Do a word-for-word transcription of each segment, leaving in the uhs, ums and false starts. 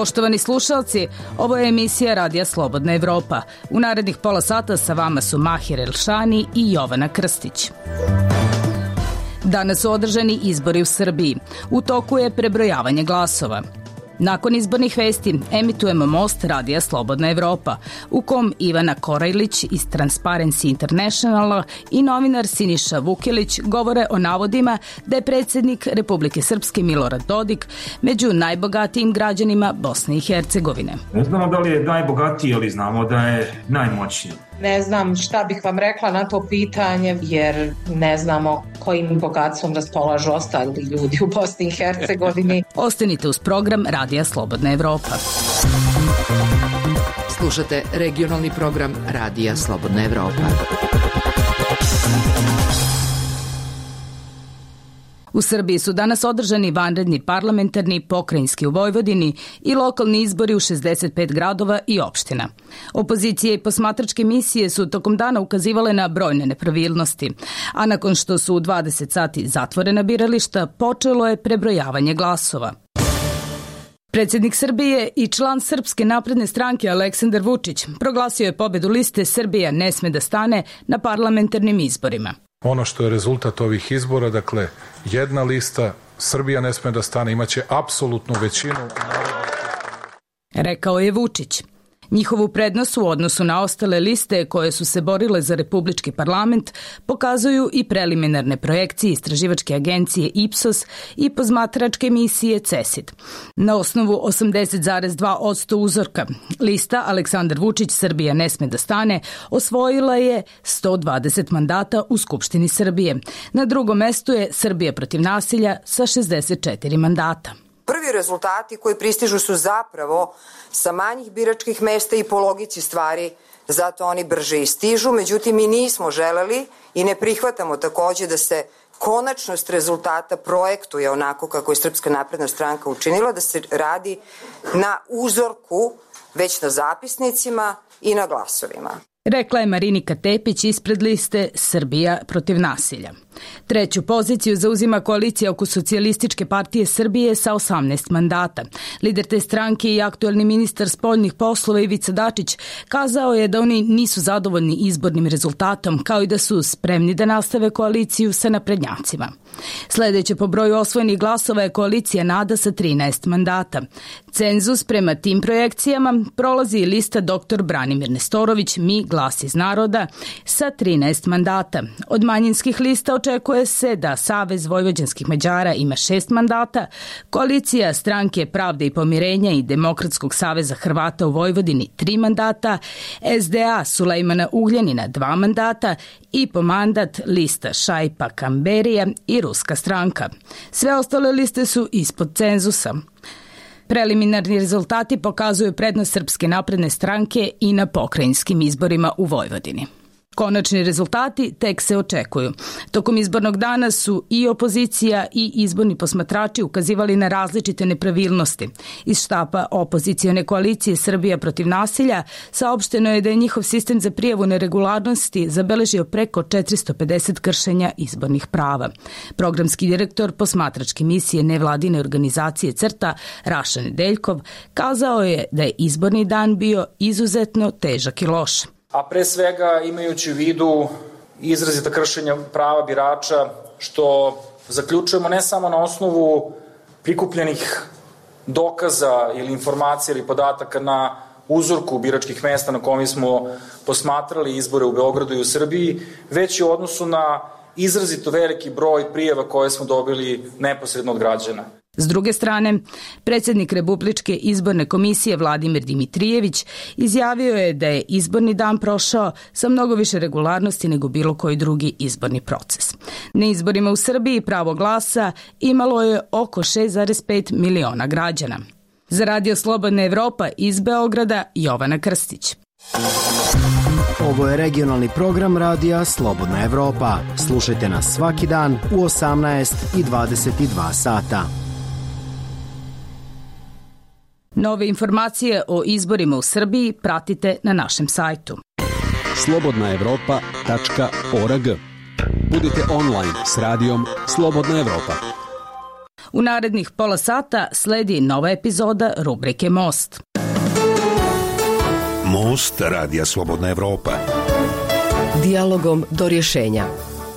Poštovani slušalci, ovo je emisija Radija Slobodna Evropa. U narednih pola sata sa vama su Mahir Elšani i Jovana Krstić. Danas su održani izbori u Srbiji. U toku je prebrojavanje glasova. Nakon izbornih vesti emitujemo Most Radija Slobodna Evropa, u kom Ivana Korajlić iz Transparency Internationala i novinar Siniša Vukilić govore o navodima da je predsjednik Republike Srpske Milorad Dodik među najbogatijim građanima Bosne i Hercegovine. Ne znamo da li je najbogatiji, ali znamo da je najmoćniji. Ne znam šta bih vam rekla na to pitanje, jer ne znamo kojim bogatstvom raspolažu ostali ljudi u Bosni i Hercegovini. Ostanite uz program Radija Slobodna Evropa. Slušate regionalni program Radija Slobodna Evropa. U Srbiji su danas održani vanredni parlamentarni, pokrajinski u Vojvodini i lokalni izbori u šezdeset pet gradova i opština. Opozicije i posmatračke misije su tokom dana ukazivale na brojne nepravilnosti, a nakon što su u dvadeset sati zatvorena birališta, počelo je prebrojavanje glasova. Predsjednik Srbije i član Srpske napredne stranke Aleksandar Vučić proglasio je pobedu liste Srbija ne sme da stane na parlamentarnim izborima. Ono što je rezultat ovih izbora, dakle, jedna lista, Srbija ne sme da stane, imaće apsolutnu većinu. Rekao je Vučić. Njihovu prednost u odnosu na ostale liste koje su se borile za republički parlament pokazuju i preliminarne projekcije istraživačke agencije Ipsos i posmatračke misije CESID. Na osnovu osamdeset zarez dva posto uzorka, lista Aleksandar Vučić Srbija ne sme da stane osvojila je sto dvadeset mandata u Skupštini Srbije. Na drugom mestu je Srbija protiv nasilja sa šezdeset četiri mandata. Prvi rezultati koji pristižu su zapravo sa manjih biračkih mesta i po logici stvari, zato oni brže i stižu. Međutim, mi nismo želeli i ne prihvatamo takođe da se konačnost rezultata projektuje onako kako je Srpska napredna stranka učinila, da se radi na uzorku, već na zapisnicima i na glasovima. Rekla je Marinika Tepić ispred liste Srbija protiv nasilja. Treću poziciju zauzima koalicija oko Socijalističke partije Srbije sa osamnaest mandata. Lider te stranke i aktuelni ministar spoljnih poslova Ivica Dačić kazao je da oni nisu zadovoljni izbornim rezultatom, kao i da su spremni da nastave koaliciju sa naprednjacima. Sledeće po broju osvojenih glasova je koalicija NADA sa trinaest mandata. Cenzus prema tim projekcijama prolazi i lista doktor Branimir Nestorović, Mi glas iz naroda, sa trinaest mandata. Od manjinskih lista očekuje se da Savez vojvođanskih Mađara ima šest mandata, koalicija Stranke pravde i pomirenja i Demokratskog saveza Hrvata u Vojvodini tri mandata, S D A Sulejmana Ugljanina dva mandata i po mandat lista Šaipa Kamberija i Ruska stranka. Sve ostale liste su ispod cenzusa. Preliminarni rezultati pokazuju prednost Srpske napredne stranke i na pokrajinskim izborima u Vojvodini. Konačni rezultati tek se očekuju. Tokom izbornog dana su i opozicija i izborni posmatrači ukazivali na različite nepravilnosti. Iz štapa opozicione koalicije Srbija protiv nasilja saopšteno je da je njihov sistem za prijavu neregularnosti zabeležio preko četiristo pedeset kršenja izbornih prava. Programski direktor posmatračke misije nevladine organizacije CRTA, Raša Nedeljkov, kazao je da je izborni dan bio izuzetno težak i loš. A pre svega imajući u vidu izrazita kršenja prava birača, što zaključujemo ne samo na osnovu prikupljenih dokaza ili informacija ili podataka na uzorku biračkih mesta na kojima smo posmatrali izbore u Beogradu i u Srbiji, već i u odnosu na izrazito veliki broj prijava koje smo dobili neposredno od građana. S druge strane, predsjednik Republičke izborne komisije Vladimir Dimitrijević izjavio je da je izborni dan prošao sa mnogo više regularnosti nego bilo koji drugi izborni proces. Na izborima u Srbiji pravo glasa imalo je oko šest zarez pet miliona građana. Za Radio Slobodna Evropa iz Beograda, Jovana Krstić. Ovo je regionalni program Radija Slobodna Evropa. Slušajte nas svaki dan u osamnaest i dvadeset dva sata. Nove informacije o izborima u Srbiji pratite na našem sajtu. slobodna evropa tačka org. Budite online s radijom Slobodna Evropa. U narednih pola sata sledi nova epizoda rubrike Most. Most Radija Slobodna Evropa. Dijalogom do rješenja.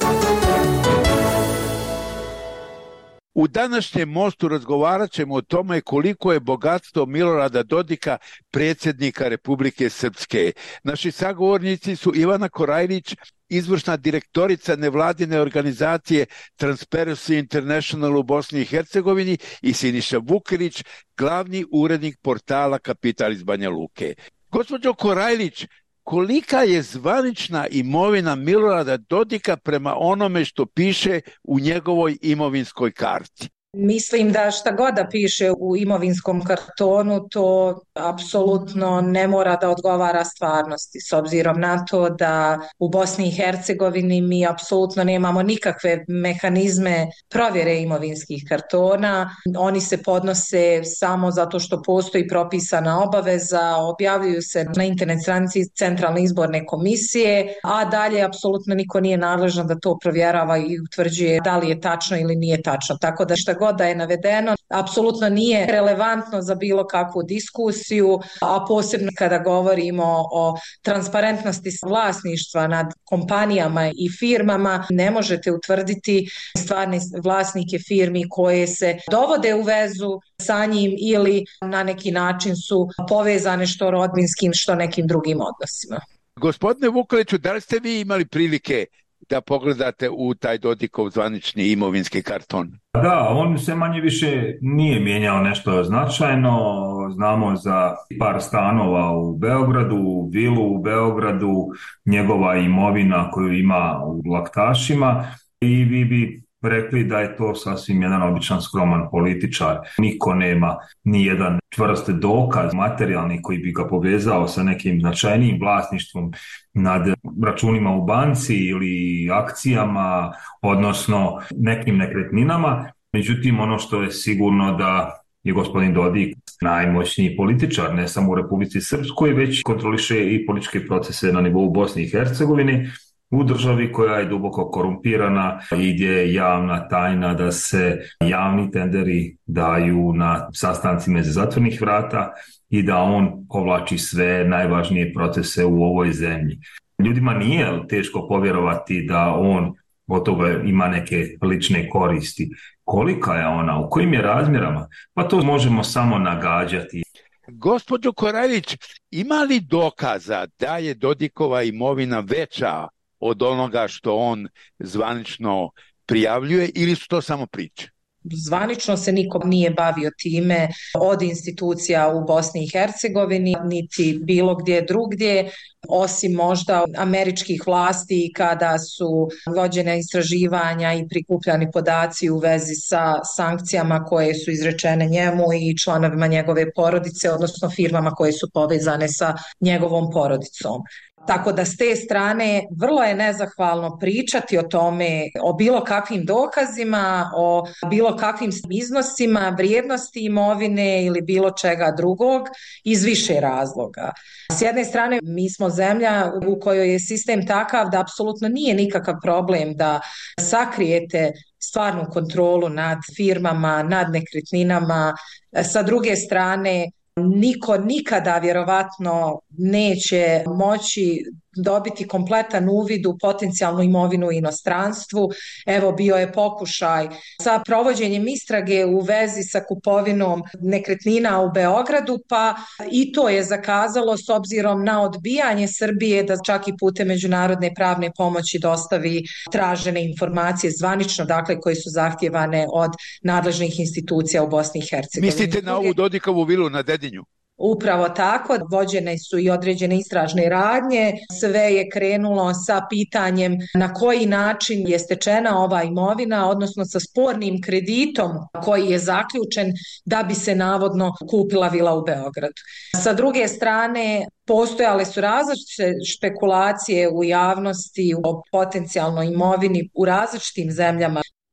U današnjem Mostu razgovarat ćemo o tome koliko je bogatstvo Milorada Dodika, predsjednika Republike Srpske. Naši sagovornici su Ivana Korajlić, izvršna direktorica nevladine organizacije Transparency International u Bosni i Hercegovini, i Siniša Vukilić, glavni urednik portala Kapital iz Banja Luke. Gospođo Korajlić, kolika je zvanična imovina Milorada Dodika prema onome što piše u njegovoj imovinskoj karti? Mislim da šta god da piše u imovinskom kartonu, to apsolutno ne mora da odgovara stvarnosti, s obzirom na to da u Bosni i Hercegovini mi apsolutno nemamo nikakve mehanizme provjere imovinskih kartona. Oni se podnose samo zato što postoji propisana obaveza, objavljuju se na internet stranici Centralne izborne komisije, a dalje apsolutno niko nije nadležan da to provjerava i utvrđuje da li je tačno ili nije tačno. Tako da šta god da je navedeno, apsolutno nije relevantno za bilo kakvu diskusiju, a posebno kada govorimo o transparentnosti vlasništva nad kompanijama i firmama, ne možete utvrditi stvarne vlasnike firmi koje se dovode u vezu sa njim ili na neki način su povezane što rodbinskim, što nekim drugim odnosima. Gospodine Vukiliću, da li ste vi imali prilike da pogledate u taj Dodikov zvanični imovinski karton? Da, on se manje više nije mijenjao nešto značajno. Znamo za par stanova u Beogradu, vilu u Beogradu, njegova imovina koju ima u Laktašima, i vi bi rekli da je to sasvim jedan običan skroman političar. Niko nema ni jedan čvrst dokaz materijalni koji bi ga povezao sa nekim značajnijim vlasništvom nad računima u banci ili akcijama, odnosno nekim nekretninama. Međutim, ono što je sigurno da je gospodin Dodik najmoćniji političar, ne samo u Republici Srpskoj, već kontroliše i političke procese na nivou Bosne i Hercegovine, u državi koja je duboko korumpirana i gdje je javna tajna da se javni tenderi daju na sastancima iza zatvorenih vrata i da on povlači sve najvažnije procese u ovoj zemlji. Ljudima nije teško povjerovati da on od toga ima neke lične koristi. Kolika je ona, u kojim je razmjerama? Pa to možemo samo nagađati. Gospođo Korajlić, ima li dokaza da je Dodikova imovina veća od onoga što on zvanično prijavljuje, ili su to samo priče? Zvanično se niko nije bavio time od institucija u Bosni i Hercegovini, niti bilo gdje drugdje, osim možda američkih vlasti kada su vođena istraživanja i prikupljani podaci u vezi sa sankcijama koje su izrečene njemu i članovima njegove porodice, odnosno firmama koje su povezane sa njegovom porodicom. Tako da s te strane vrlo je nezahvalno pričati o tome, o bilo kakvim dokazima, o bilo kakvim iznosima, vrijednosti imovine ili bilo čega drugog iz više razloga. S jedne strane, mi smo zemlja u kojoj je sistem takav da apsolutno nije nikakav problem da sakrijete stvarnu kontrolu nad firmama, nad nekretninama. Sa druge strane, niko nikada vjerovatno neće moći dobiti kompletan uvid u potencijalnu imovinu u inostranstvu. Evo, bio je pokušaj sa provođenjem istrage u vezi sa kupovinom nekretnina u Beogradu, pa i to je zakazalo s obzirom na odbijanje Srbije da čak i putem međunarodne pravne pomoći dostavi tražene informacije zvanično, dakle koje su zahtjevane od nadležnih institucija u Bosni i Hercegovini. Mislite na ovu Dodikovu vilu na Dedinju? Upravo tako, vođene su i određene istražne radnje, sve je krenulo sa pitanjem na koji način je stečena ova imovina, odnosno sa spornim kreditom koji je zaključen da bi se navodno kupila vila u Beogradu. Sa druge strane, postojale su različite špekulacije u javnosti o potencijalnoj imovini u različitim zemljama.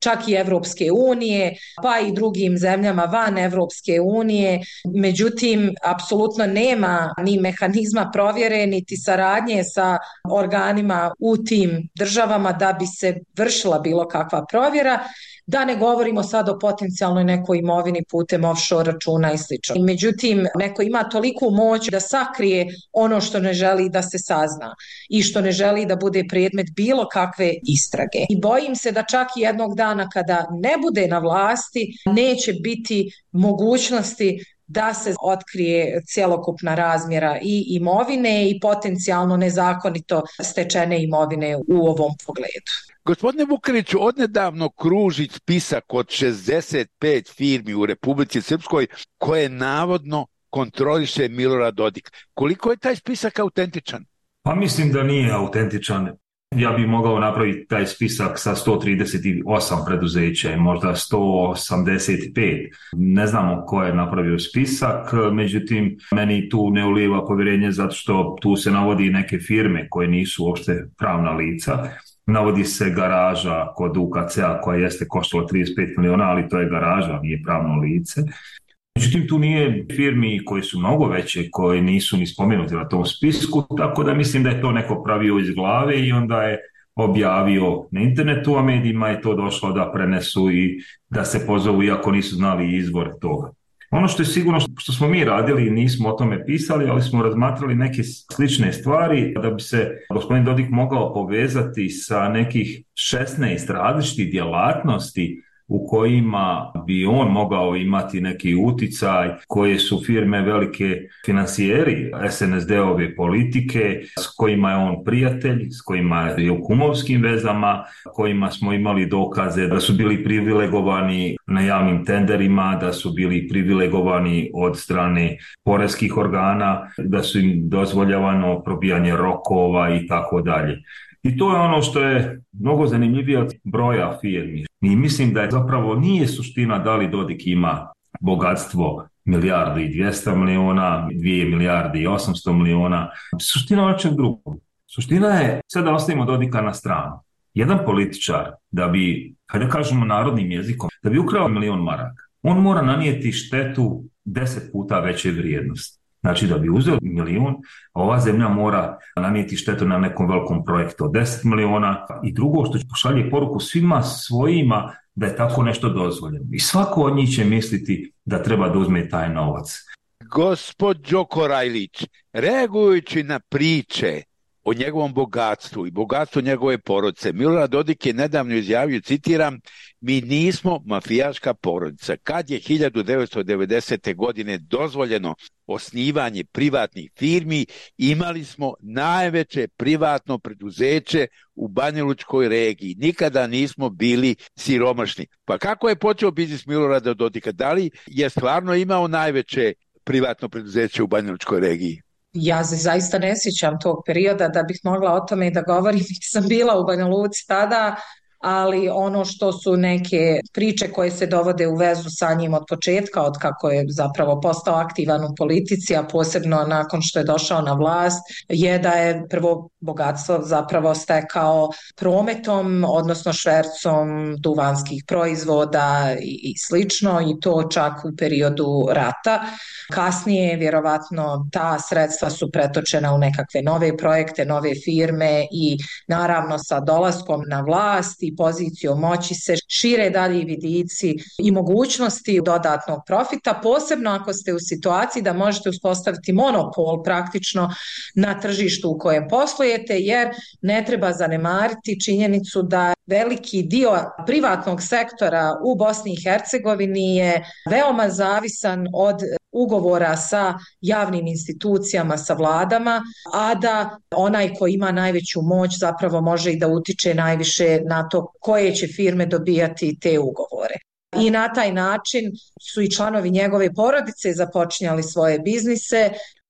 čak i Evropske unije, pa i drugim zemljama van Evropske unije. Međutim, apsolutno nema ni mehanizma provjere, niti saradnje sa organima u tim državama da bi se vršila bilo kakva provjera. Da ne govorimo sad o potencijalnoj nekoj imovini putem offshore računa i slično. Međutim, neko ima toliku moć da sakrije ono što ne želi da se sazna i što ne želi da bude predmet bilo kakve istrage. I bojim se da čak i jednog dana kada ne bude na vlasti, neće biti mogućnosti da se otkrije cjelokupna razmjera i imovine i potencijalno nezakonito stečene imovine u ovom pogledu. Gospodine Vukeliću, odnedavno kruži spisak od šezdeset pet firmi u Republici Srpskoj koje navodno kontroliše Milorad Dodik. Koliko je taj spisak autentičan? Pa mislim da nije autentičan. Ja bih mogao napraviti taj spisak sa sto trideset osam preduzeća, možda sto osamdeset pet. Ne znamo ko je napravio spisak, međutim, meni tu ne ulijeva povjerenje zato što tu se navodi neke firme koje nisu uopšte pravna lica. Navodi se garaža kod U K C-a koja jeste koštala trideset pet miliona, ali to je garaža, nije pravno lice. Međutim, tu nije firmi koje su mnogo veće, koje nisu ni spomenuti na tom spisku, tako da mislim da je to neko pravio iz glave i onda je objavio na internetu, a medijima je to došlo da prenesu i da se pozovu iako nisu znali izvor toga. Ono što je sigurno što smo mi radili, nismo o tome pisali, ali smo razmatrali neke slične stvari da bi se gospodin Dodik mogao povezati sa nekih šesnaest različitih djelatnosti u kojima bi on mogao imati neki uticaj, koje su firme velike financijeri S N S D-ove politike, s kojima je on prijatelj, s kojima je u kumovskim vezama, kojima smo imali dokaze da su bili privilegovani na javnim tenderima, da su bili privilegovani od strane poreskih organa, da su im dozvoljavano probijanje rokova i tako dalje. I to je ono što je mnogo zanimljivije od broja firmi. I mislim da je zapravo nije suština da li Dodik ima bogatstvo milijardu i dvjesto miliona, dvije milijarde i osamsto miliona. Suština je nečeg drugog. Suština je, sad da ostavimo Dodika na stranu. Jedan političar, da bi, hajde kažemo narodnim jezikom, da bi ukrao milion maraka, on mora nanijeti štetu deset puta veće vrijednosti. Znači da bi uzeo milion, ova zemlja mora nanijeti štetu na nekom velikom projektu od deset miliona i drugo što će pošalje poruku svima svojima da je tako nešto dozvoljeno. I svako od njih će misliti da treba da uzme taj novac. Gospođo Korajlić, reagujući na priče o njegovom bogatstvu i bogatstvu njegove porodice, Milorad Dodik je nedavno izjavio, citiram, mi nismo mafijaška porodica. Kad je hiljadu devetsto devedesete. godine dozvoljeno osnivanje privatnih firmi, imali smo najveće privatno preduzeće u Banjalučkoj regiji. Nikada nismo bili siromašni. Pa kako je počeo biznis Milorada Dodika? Da li je stvarno imao najveće privatno preduzeće u Banjalučkoj regiji? Ja se zaista ne sjećam tog perioda da bih mogla o tome i da govorim, nisam bila u Banja Luci tada, ali ono što su neke priče koje se dovode u vezu sa njim od početka, od kako je zapravo postao aktivan u politici, a posebno nakon što je došao na vlast, je da je prvo bogatstvo zapravo stekao prometom, odnosno švercom duvanskih proizvoda i, i slično, i to čak u periodu rata. Kasnije, vjerovatno, ta sredstva su pretočena u nekakve nove projekte, nove firme i naravno sa dolaskom na vlast i pozicijom moći se šire dalji vidici i mogućnosti dodatnog profita, posebno ako ste u situaciji da možete uspostaviti monopol praktično na tržištu u kojem poslujete, jer ne treba zanemariti činjenicu da veliki dio privatnog sektora u Bosni i Hercegovini je veoma zavisan od ugovora sa javnim institucijama, sa vladama, a da onaj ko ima najveću moć zapravo može i da utiče najviše na to koje će firme dobijati te ugovore. I na taj način su i članovi njegove porodice započinjali svoje biznise.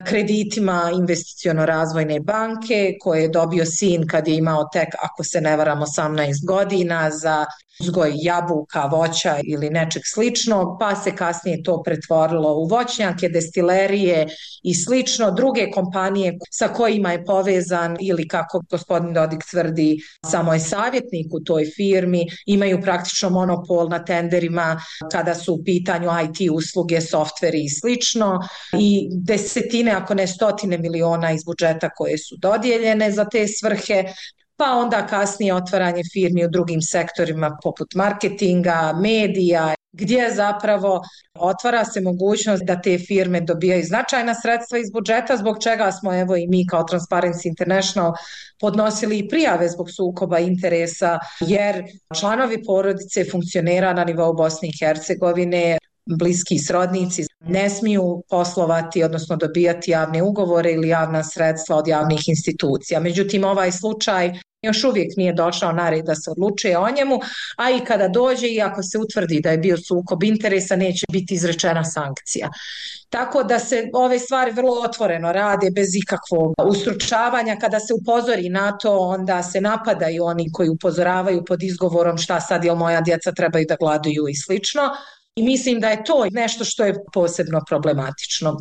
kreditima investiciono-razvojne banke koje je dobio sin kad je imao tek, ako se ne varam, osamnaest godina za uzgoj jabuka, voća ili nečeg slično, pa se kasnije to pretvorilo u voćnjake, destilerije i slično. Druge kompanije sa kojima je povezan ili kako gospodin Dodik tvrdi, samo je savjetnik u toj firmi, imaju praktično monopol na tenderima kada su u pitanju I T usluge, softveri i slično i desetine, ako ne stotine miliona iz budžeta koje su dodijeljene za te svrhe. Pa onda kasnije otvaranje firmi u drugim sektorima poput marketinga, medija, gdje zapravo otvara se mogućnost da te firme dobijaju značajna sredstva iz budžeta, zbog čega smo evo i mi kao Transparency International podnosili i prijave zbog sukoba interesa, jer članovi porodice funkcionera na nivou Bosne i Hercegovine, bliski srodnici, ne smiju poslovati, odnosno dobijati javne ugovore ili javna sredstva od javnih institucija. Međutim, ovaj slučaj još uvijek nije došao na red da se odlučuje o njemu, a i kada dođe i ako se utvrdi da je bio sukob interesa, neće biti izrečena sankcija. Tako da se ove stvari vrlo otvoreno rade bez ikakvog ustručavanja. Kada se upozori na to, onda se napadaju oni koji upozoravaju pod izgovorom šta sad, jel moja djeca trebaju da gladuju i slično. I mislim da je to nešto što je posebno problematično.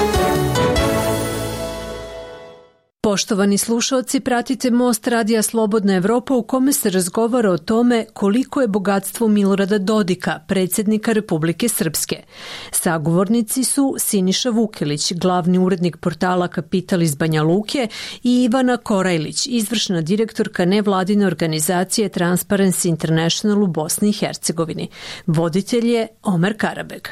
Poštovani slušalci, pratite Most Radija Slobodna Evropa u kome se razgovara o tome koliko je bogatstvo Milorada Dodika, predsjednika Republike Srpske. Sagovornici su Siniša Vukelić, glavni urednik portala Kapital iz Banja Luke, i Ivana Korajlić, izvršna direktorka nevladine organizacije Transparency International u Bosni i Hercegovini. Voditelj je Omer Karabeg.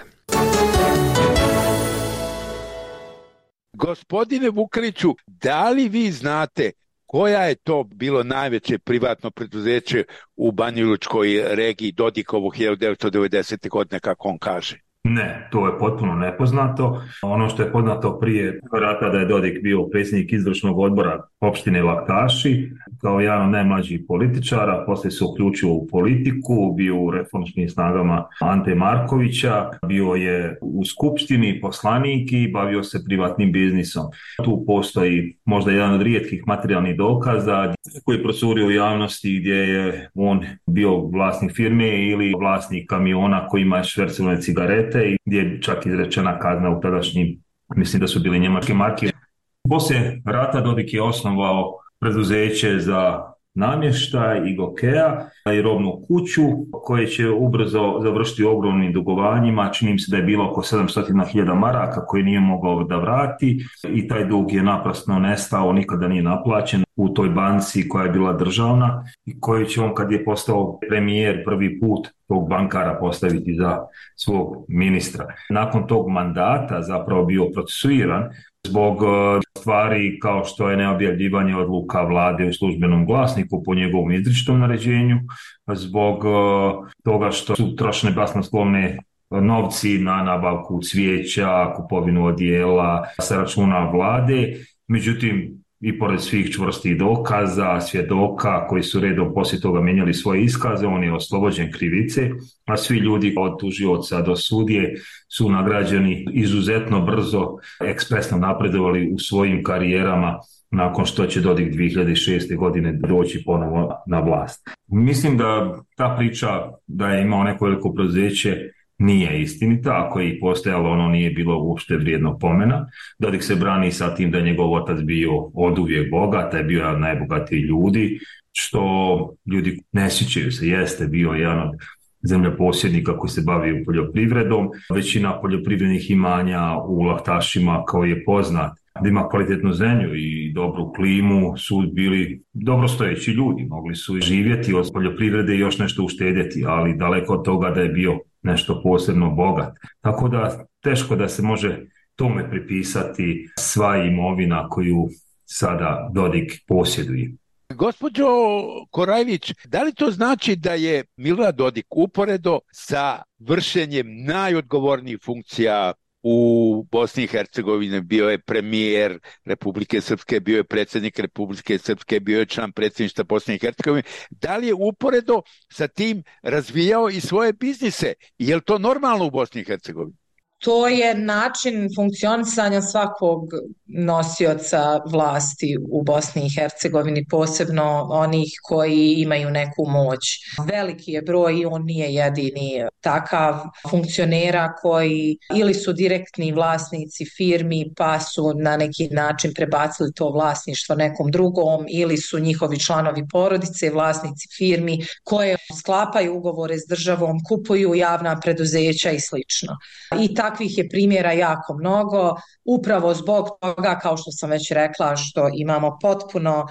Gospodine Vukeliću, da li vi znate koja je to bilo najveće privatno preduzeće u Banjalučkoj regiji Dodikovu hiljadu devetsto devedesete. godine, kako on kaže? Ne, to je potpuno nepoznato. Ono što je poznato prije rata da je Dodik bio predsjednik izvršnog odbora opštine Laktaši, kao jedan od najmlađih političara, poslije se uključio u politiku, bio u reformskim snagama Ante Markovića, bio je u skupštini poslanik i bavio se privatnim biznisom. Tu postoji možda jedan od rijetkih materijalnih dokaza koji je procurio u javnosti gdje je on bio vlasnik firme ili vlasnik kamiona koji ima švercovane cigarete i gdje je čak izrečena kazna u tadašnjim, mislim da su bili njemačke marke. Poslije rata Dodik je osnovao preduzeće za namještaj i Gokea i robnu kuću koje će ubrzo završiti ogromnim dugovanjima. Čini mi se da je bilo oko sedamsto hiljada maraka koje nije mogao da vrati i taj dug je naprasno nestao, nikada nije naplaćen u toj banci koja je bila državna i koju će on, kad je postao premijer, prvi put tog bankara postaviti za svog ministra. Nakon tog mandata zapravo bio procesuiran zbog stvari kao što je neobjavljivanje odluka vlade u službenom glasniku po njegovom izričitom naređenju, zbog toga što su trošene basnoslovne novci na nabavku cvijeća, kupovinu odijela sa računa vlade. Međutim, i pored svih čvrstih dokaza, svjedoka koji su redom poslije toga mijenjali svoje iskaze, on je oslobođen krivice, a svi ljudi od tužioca do sudije su nagrađeni izuzetno brzo, ekspresno napredovali u svojim karijerama nakon što će Dodik dvije hiljade šeste. godine doći ponovo na vlast. Mislim da ta priča da je imao neko veliko preduzeće nije istinita, ako je i postojalo, ono nije bilo uopšte vrijedno pomena. Dodik se brani sa tim da je njegov otac bio oduvijek bogat, je bio jedan od najbogatijih ljudi, što ljudi ne sjećaju se, jeste bio jedan od zemljoposjednika koji se bavio poljoprivredom. Većina poljoprivrednih imanja u Laktašima, kao je poznat, da ima kvalitetnu zemlju i dobru klimu, su bili dobrostojeći ljudi, mogli su živjeti od poljoprivrede i još nešto uštedjeti, ali daleko od toga da je bio nešto posebno bogat. Tako da teško da se može tome pripisati sva imovina koju sada Dodik posjeduje. Gospođo Korajlić, da li to znači da je Milorad Dodik uporedo sa vršenjem najodgovornijih funkcija u Bosni i Hercegovini, bio je premijer Republike Srpske, bio je predsjednik Republike Srpske, bio je član predsjedništva Bosne i Hercegovine, da li je uporedo sa tim razvijao i svoje biznise? Je li to normalno u Bosni i Hercegovini? To je način funkcionisanja svakog nosioca vlasti u Bosni i Hercegovini, posebno onih koji imaju neku moć. Veliki je broj i on nije jedini takav funkcionera koji ili su direktni vlasnici firmi pa su na neki način prebacili to vlasništvo nekom drugom ili su njihovi članovi porodice vlasnici firmi koje sklapaju ugovore s državom, kupuju javna preduzeća i slično. I takvih je primjera jako mnogo, upravo zbog toga, kao što sam već rekla, što imamo potpuno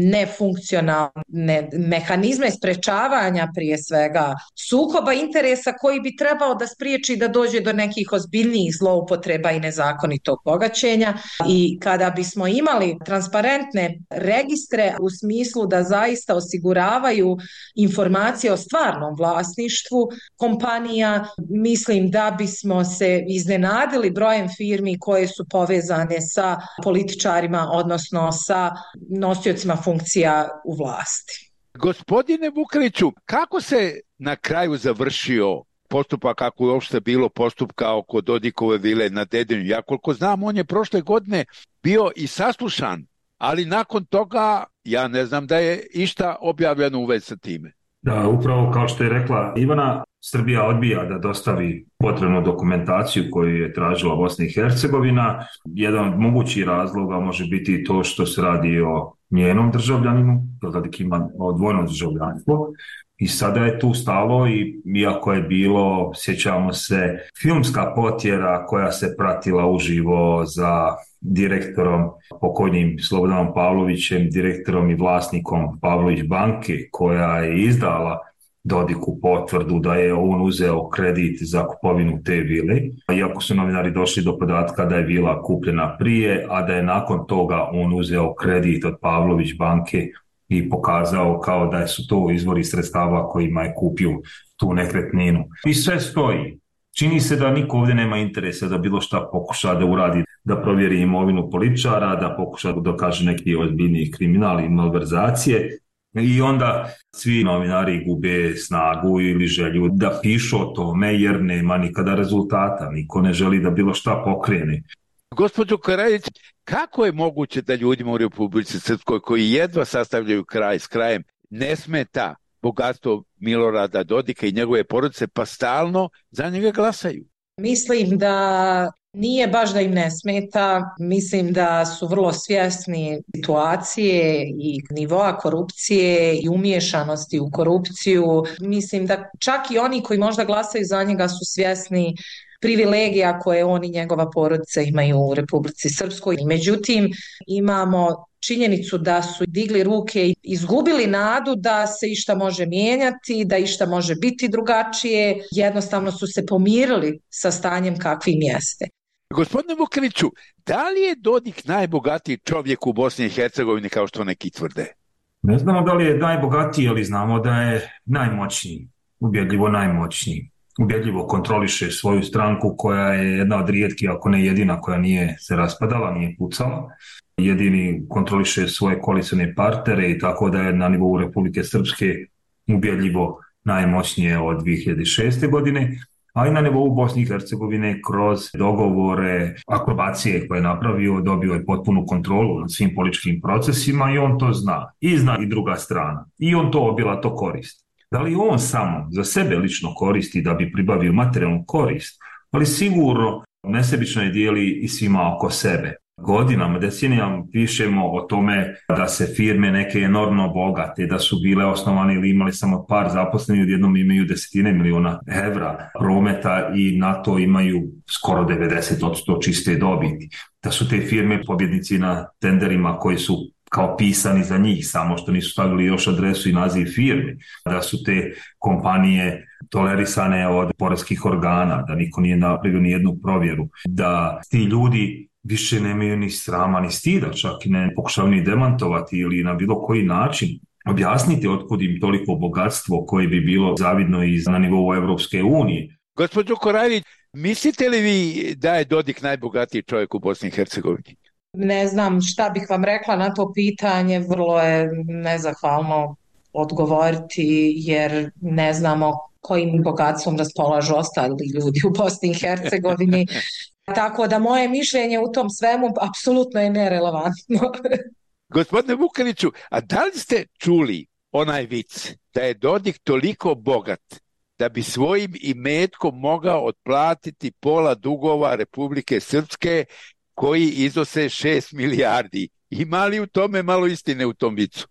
nefunkcionalne mehanizme sprečavanja prije svega sukoba interesa koji bi trebao da spriječi da dođe do nekih ozbiljnijih zloupotreba i nezakonitog bogaćenja. I kada bismo imali transparentne registre u smislu da zaista osiguravaju informacije o stvarnom vlasništvu kompanija, mislim da bismo se iznenadili brojem firmi koje su povezane sa političarima, odnosno sa nosiocima funkcija u vlasti. Gospodine Vukeliću, kako se na kraju završio postupak, kako je uopšte bilo postupka oko Dodikove vile na Dedinju? Ja koliko znam, on je prošle godine bio i saslušan, ali nakon toga ja ne znam da je išta objavljeno u vezi sa time. Da, upravo kao što je rekla Ivana, Srbija odbija da dostavi potrebnu dokumentaciju koju je tražila Bosna i Hercegovina. Jedan od mogućih razloga može biti to što se radi o njenom državljaninu, Dodik ima dvojno državljanstvo. I sada je tu stalo i iako je bilo, sjećamo se, filmska potjera koja se pratila uživo za direktorom, pokojnim Slobodanom Pavlovićem, direktorom i vlasnikom Pavlović banke, koja je izdala Dodiku potvrdu da je on uzeo kredit za kupovinu te vile, iako su novinari došli do podatka da je vila kupljena prije, a da je nakon toga on uzeo kredit od Pavlović banke i pokazao kao da su to izvori sredstava kojima je kupio tu nekretninu. I sve stoji. Čini se da niko ovdje nema interesa da bilo šta pokuša da uradi, da provjeri imovinu političara, da pokuša da dokaže neki ozbiljniji kriminal i malverzacije. I onda svi novinari gube snagu ili želju da pišu o tome jer nema nikada rezultata. Niko ne želi da bilo šta pokrene. Gospođo Karajić, kako je moguće da ljudima u Republici Srpskoj koji jedva sastavljaju kraj s krajem ne smeta bogatstvo Milorada Dodika i njegove porodice pa stalno za njega glasaju? Mislim da nije baš da im ne smeta, mislim da su vrlo svjesni situacije i nivoa korupcije i umiješanosti u korupciju. Mislim da čak i oni koji možda glasaju za njega su svjesni privilegija koje on i njegova porodica imaju u Republici Srpskoj. Međutim, imamo činjenicu da su digli ruke i izgubili nadu da se išta može mijenjati, da išta može biti drugačije. Jednostavno su se pomirili sa stanjem kakvim jeste. Gospodine Vukeliću, da li je Dodik najbogatiji čovjek u Bosni i Hercegovini kao što neki tvrde? Ne znamo da li je najbogatiji, ali znamo da je najmoćniji, ubjedljivo najmoćniji. Ubjedljivo kontroliše svoju stranku koja je jedna od rijetkih, ako ne jedina, koja nije se raspadala, nije pucala. Jedini kontroliše svoje koalicione partnere i tako da je na nivou Republike Srpske ubjedljivo najmoćnije od dvije hiljade šeste. godine, a i na nivou Bosne i Hercegovine kroz dogovore, akrobacije koje je napravio, dobio je potpunu kontrolu nad svim političkim procesima i on to zna. I zna i druga strana. I on to obila to koristi. Da li on samo za sebe lično koristi da bi pribavio materijalnu korist, ali sigurno nesebično je dijeli i svima oko sebe. Godinama, decenijama pišemo o tome da se firme neke enormno bogate, da su bile osnovane ili imali samo par zaposlenih, odjednom imaju desetine miliona evra prometa i na to imaju skoro devedeset posto čiste dobiti. Da su te firme pobjednici na tenderima koji su kao pisani za njih, samo što nisu stavili još adresu i naziv firme, da su te kompanije tolerisane od poreskih organa, da niko nije napravio ni jednu provjeru, da ti ljudi više nemaju ni srama ni stida, čak i ne pokušavaju ni demantovati ili na bilo koji način objasniti otkud im toliko bogatstvo koje bi bilo zavidno i na nivou Evropske unije. Gospođo Korajić, mislite li vi da je Dodik najbogatiji čovjek u Bosni i Hercegovini? Ne znam šta bih vam rekla na to pitanje, vrlo je nezahvalno odgovoriti jer ne znamo kojim bogatstvom raspolažu ostali ljudi u Bosni i Hercegovini. Tako da moje mišljenje u tom svemu apsolutno je nerelevantno. Gospodine Vukeliću, a da li ste čuli onaj vic da je Dodik toliko bogat da bi svojim imetkom mogao otplatiti pola dugova Republike Srpske koji iznose šest milijardi? Ima li u tome malo istine u tom vicu?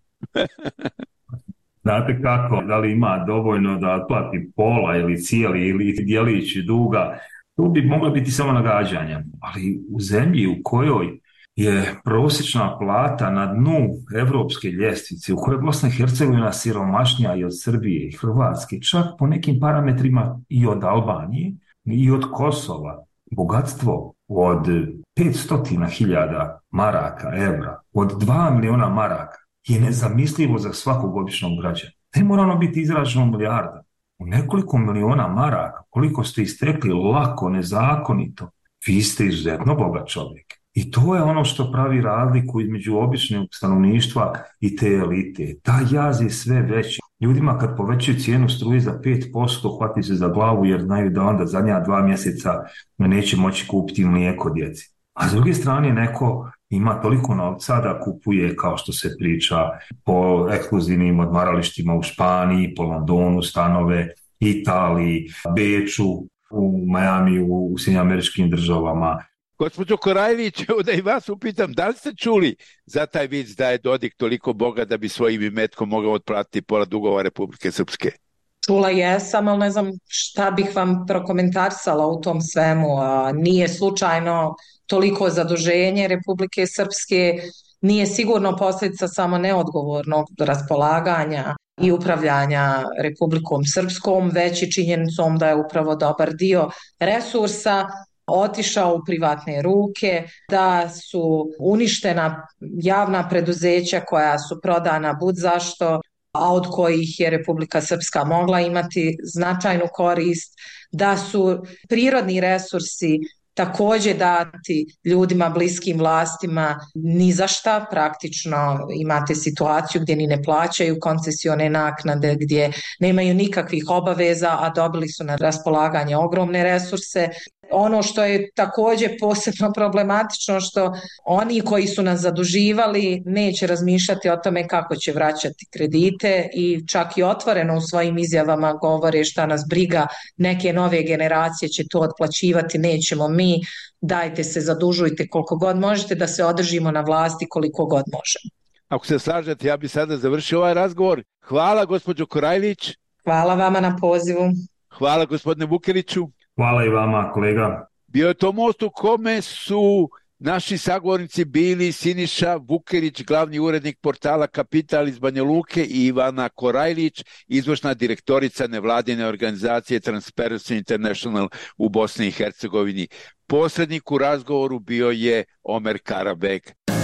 Znate kako, da li ima dovoljno da otplati pola ili cijeli ili dijelić duga, to bi moglo biti samo nagađanja. Ali u zemlji u kojoj je prosječna plata na dnu evropske ljestvice, u kojoj je Bosna i Hercegovina siromašnija i od Srbije i Hrvatske, čak po nekim parametrima i od Albanije i od Kosova, bogatstvo od petsto hiljada maraka, evra, od dva miliona maraka je nezamislivo za svakog običnog građana. Ne moramo biti izraženo milijarda. U nekoliko miliona maraka, koliko ste istekli lako, nezakonito, vi ste izuzetno bogat čovjek. I to je ono što pravi razliku između običnog stanovništva i te elite. Ta jaz je sve veći. Ljudima kad povećaju cijenu struje za pet posto hvati se za glavu jer znaju da onda zadnja dva mjeseca neće moći kupiti mlijeko djeci. A s druge strane neko ima toliko novca da kupuje, kao što se priča, po ekskluzivnim odmaralištima u Španiji, po Londonu, stanove, Italiji, Beču, u Majamiju, u Sjedinjenim Američkim Državama. Gospođo Korajlić, da i vas upitam, da li ste čuli za taj vic da je Dodik toliko bogat da bi svojim imetkom mogao otplatiti pola dugova Republike Srpske? Čula jesam, ali ne znam šta bih vam prokomentarisala u tom svemu. Nije slučajno toliko zaduženje Republike Srpske, nije sigurno posljedica samo neodgovornog raspolaganja i upravljanja Republikom Srpskom, već i činjenicom da je upravo dobar dio resursa otišao u privatne ruke, da su uništena javna preduzeća koja su prodana bud zašto, a od kojih je Republika Srpska mogla imati značajnu korist, da su prirodni resursi također dati ljudima bliskim vlastima ni za šta, praktično imate situaciju gdje ni ne plaćaju koncesione naknade, gdje nemaju nikakvih obaveza, a dobili su na raspolaganje ogromne resurse. Ono što je također posebno problematično, što oni koji su nas zaduživali neće razmišljati o tome kako će vraćati kredite i čak i otvoreno u svojim izjavama govore šta nas briga, neke nove generacije će to otplaćivati, nećemo mi, dajte se, zadužujte koliko god možete da se održimo na vlasti koliko god možemo. Ako se slažete, ja bih sada završio ovaj razgovor. Hvala gospođo Korajlić. Hvala vama na pozivu. Hvala gospodine Vukeliću. Hvala i vama, kolega. Bio je to most u kome su naši sagovornici bili Siniša Vukelić, glavni urednik portala Kapital iz Banja Luke, i Ivana Korajlić, izvršna direktorica nevladine organizacije Transparency International u Bosni i Hercegovini. Posrednik u razgovoru bio je Omer Karabeg.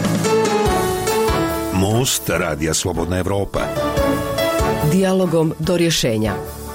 Most Radija Slobodna Evropa. Dijalogom do rješenja.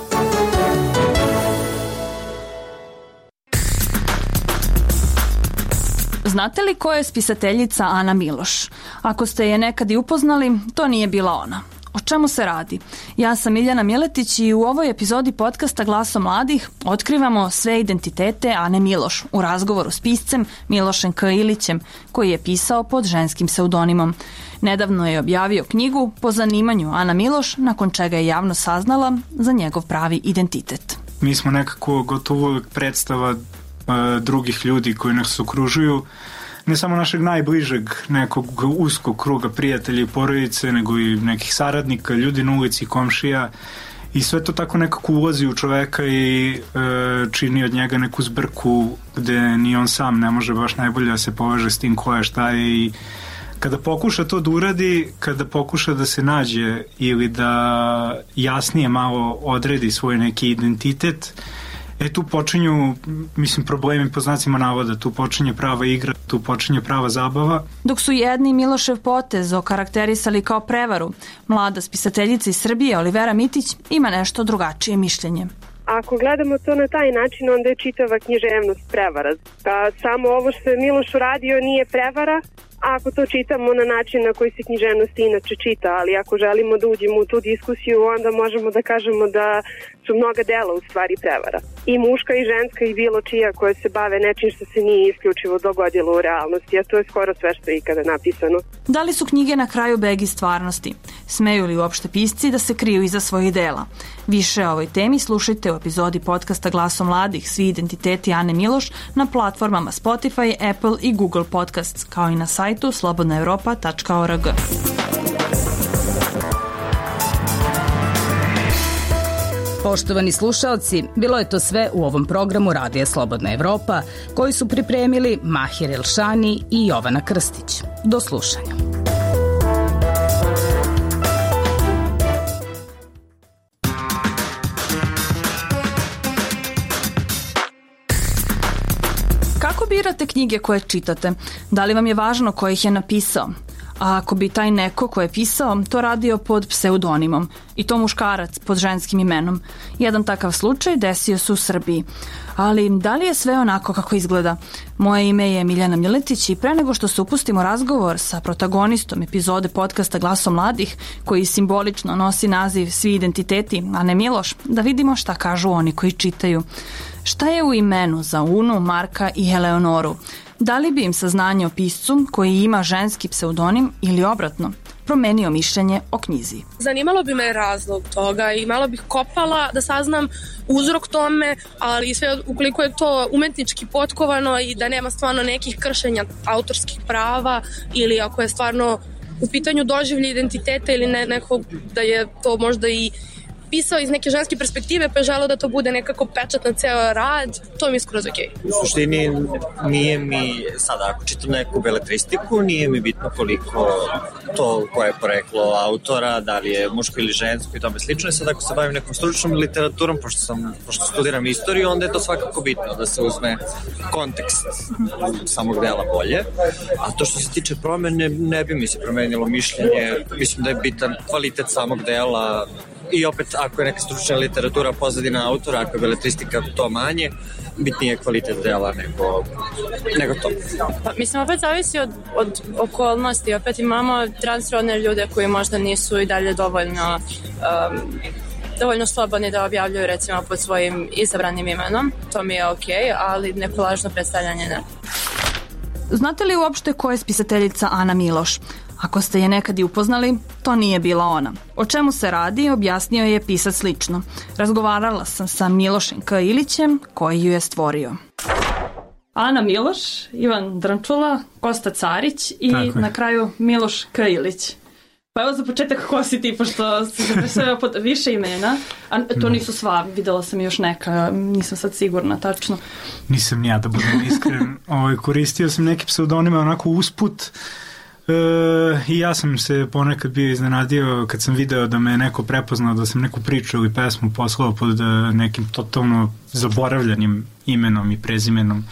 Znate li ko je spisateljica Ana Miloš? Ako ste je nekad i upoznali, to nije bila ona. O čemu se radi? Ja sam Miljana Miletić i u ovoj epizodi podcasta Glaso mladih otkrivamo sve identitete Ane Miloš u razgovoru s piscem Milošem K. Ilićem, koji je pisao pod ženskim pseudonimom. Nedavno je objavio knjigu po zanimanju Ana Miloš, nakon čega je javno saznala za njegov pravi identitet. Mi smo nekako gotovo uvijek predstava drugih ljudi koji nas okružuju, ne samo našeg najbližeg nekog uskog kruga prijatelja i porodice, nego i nekih saradnika, ljudi na ulici, komšija, i sve to tako nekako ulazi u čoveka i e, čini od njega neku zbrku gde ni on sam ne može baš najbolje da se poveže s tim ko je, šta je. I kada pokuša to da uradi, kada pokuša da se nađe ili da jasnije malo odredi svoj neki identitet, E tu počinju, mislim, problemi po znacima navoda, tu počinje prava igra, tu počinje prava zabava. Dok su jedni Milošev potez okarakterisali kao prevaru, mlada spisateljica iz Srbije Olivera Mitić ima nešto drugačije mišljenje. Ako gledamo to na taj način, onda je čitava književnost prevara. Pa samo ovo što je Miloš uradio nije prevara, ako to čitamo na način na koji se književnost inače čita, ali ako želimo da uđemo u tu diskusiju, onda možemo da kažemo da su mnoga dela u stvari prevara. I muška i ženska i bilo čija koje se bave nečim što se nije isključivo dogodilo u realnosti, a to je skoro sve što je ikada napisano. Da li su knjige na kraju beg iz stvarnosti? Smeju li uopšte pisci da se kriju iza svojih dela? Više o ovoj temi slušajte u epizodi podcasta Glaso mladih, svi identiteti Ane Miloš na platformama Spotify, Apple i Google Podcasts, kao i na sajtu slobodna evropa tačka org. Poštovani slušaoci, bilo je to sve u ovom programu Radija Slobodna Evropa, koji su pripremili Mahir Elšani i Jovana Krstić. Do slušanja. Kako birate knjige koje čitate? Da li vam je važno ko ih je napisao? A ako bi taj neko ko je pisao to radio pod pseudonimom, i to muškarac pod ženskim imenom. Jedan takav slučaj desio se u Srbiji. Ali da li je sve onako kako izgleda? Moje ime je Miljana Miletić i pre nego što se upustimo razgovor sa protagonistom epizode podcasta Glaso mladih, koji simbolično nosi naziv Svi identiteti Ane Miloš, da vidimo šta kažu oni koji čitaju. Šta je u imenu za Unu, Marka i Eleonoru? Da li bi im saznanje o piscu koji ima ženski pseudonim ili obratno promenio mišljenje o knjizi? Zanimalo bi me razlog toga i malo bih kopala da saznam uzrok tome, ali sve ukoliko je to umetnički potkovano i da nema stvarno nekih kršenja autorskih prava ili ako je stvarno u pitanju doživlje identiteta ili ne, nekog da je to možda i pisao iz neke ženske perspektive pa je želeo da to bude nekako pečat na ceo rad, to mi je skroz okej. U suštini nije mi, sada ako čitam neku beletristiku, nije mi bitno koliko to koje je poreklo autora, da li je muško ili žensko i tome slično. I sad ako se bavim nekom stručnom literaturom, pošto, sam, pošto studiram istoriju, onda je to svakako bitno da se uzme kontekst samog dela bolje. A to što se tiče promene, ne bi mi se promenilo mišljenje. Mislim da je bitan kvalitet samog dela. I opet, ako je neka stručna literatura pozadina autora, ako je beletristika to manje, bitnije je kvalitet dela nego, nego to. Pa, mislim, opet zavisi od, od okolnosti. Opet imamo transrodne ljude koji možda nisu i dalje dovoljno um, dovoljno slobodni da objavljuju recimo pod svojim izabranim imenom. To mi je okej, ali neko lažno predstavljanje ne. Znate li uopšte ko je spisateljica Ana Miloš? Ako ste je nekad i upoznali, to nije bila ona. O čemu se radi, objasnio je pisac slično. Razgovarala sam sa Milošem K. Ilićem, koji ju je stvorio. Ana Miloš, Ivan Drnčula, Kosta Carić i na kraju Miloš K. Ilić. Pa evo za početak ko si ti, pošto si se predstavljao pod više imena, a to nisu sva, videla sam još neka, nisam sad sigurna tačno. Nisam ni ja, da budem iskren. Ovaj, koristio sam neke pseudonime onako usput. E, i ja sam se ponekad bio iznenadio kad sam video da me neko prepoznao, da sam neku priču ili pesmu poslao pod nekim totalno zaboravljanim imenom i prezimenom.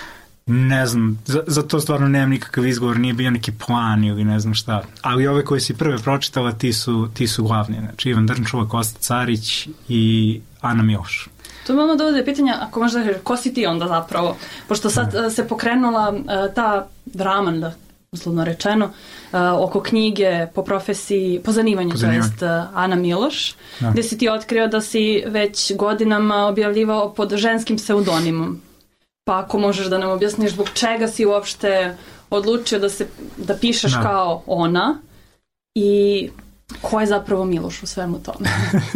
Ne znam, za, za to stvarno nemam nikakav izgovor, nije bio neki plan ili ne znam šta. Ali ove koje si prve pročitala, ti su, ti su glavni. Znači Ivan Drnčula, Kosta Carić i Ana Miloš. To me ono dovode pitanja, ako možda kažeš, ko si ti onda zapravo? Pošto sad uh, se pokrenula uh, ta draman, da uslovno rečeno, uh, oko knjige po profesiji, po zanimanju, to jest uh, Ana Miloš, da. Gde si ti otkrio da si već godinama objavljivao pod ženskim pseudonimom. Pa ako možeš da nam objasniš zbog čega si uopšte odlučio da, se, da pišeš da. Kao ona i ko je zapravo Miloš u svemu tome?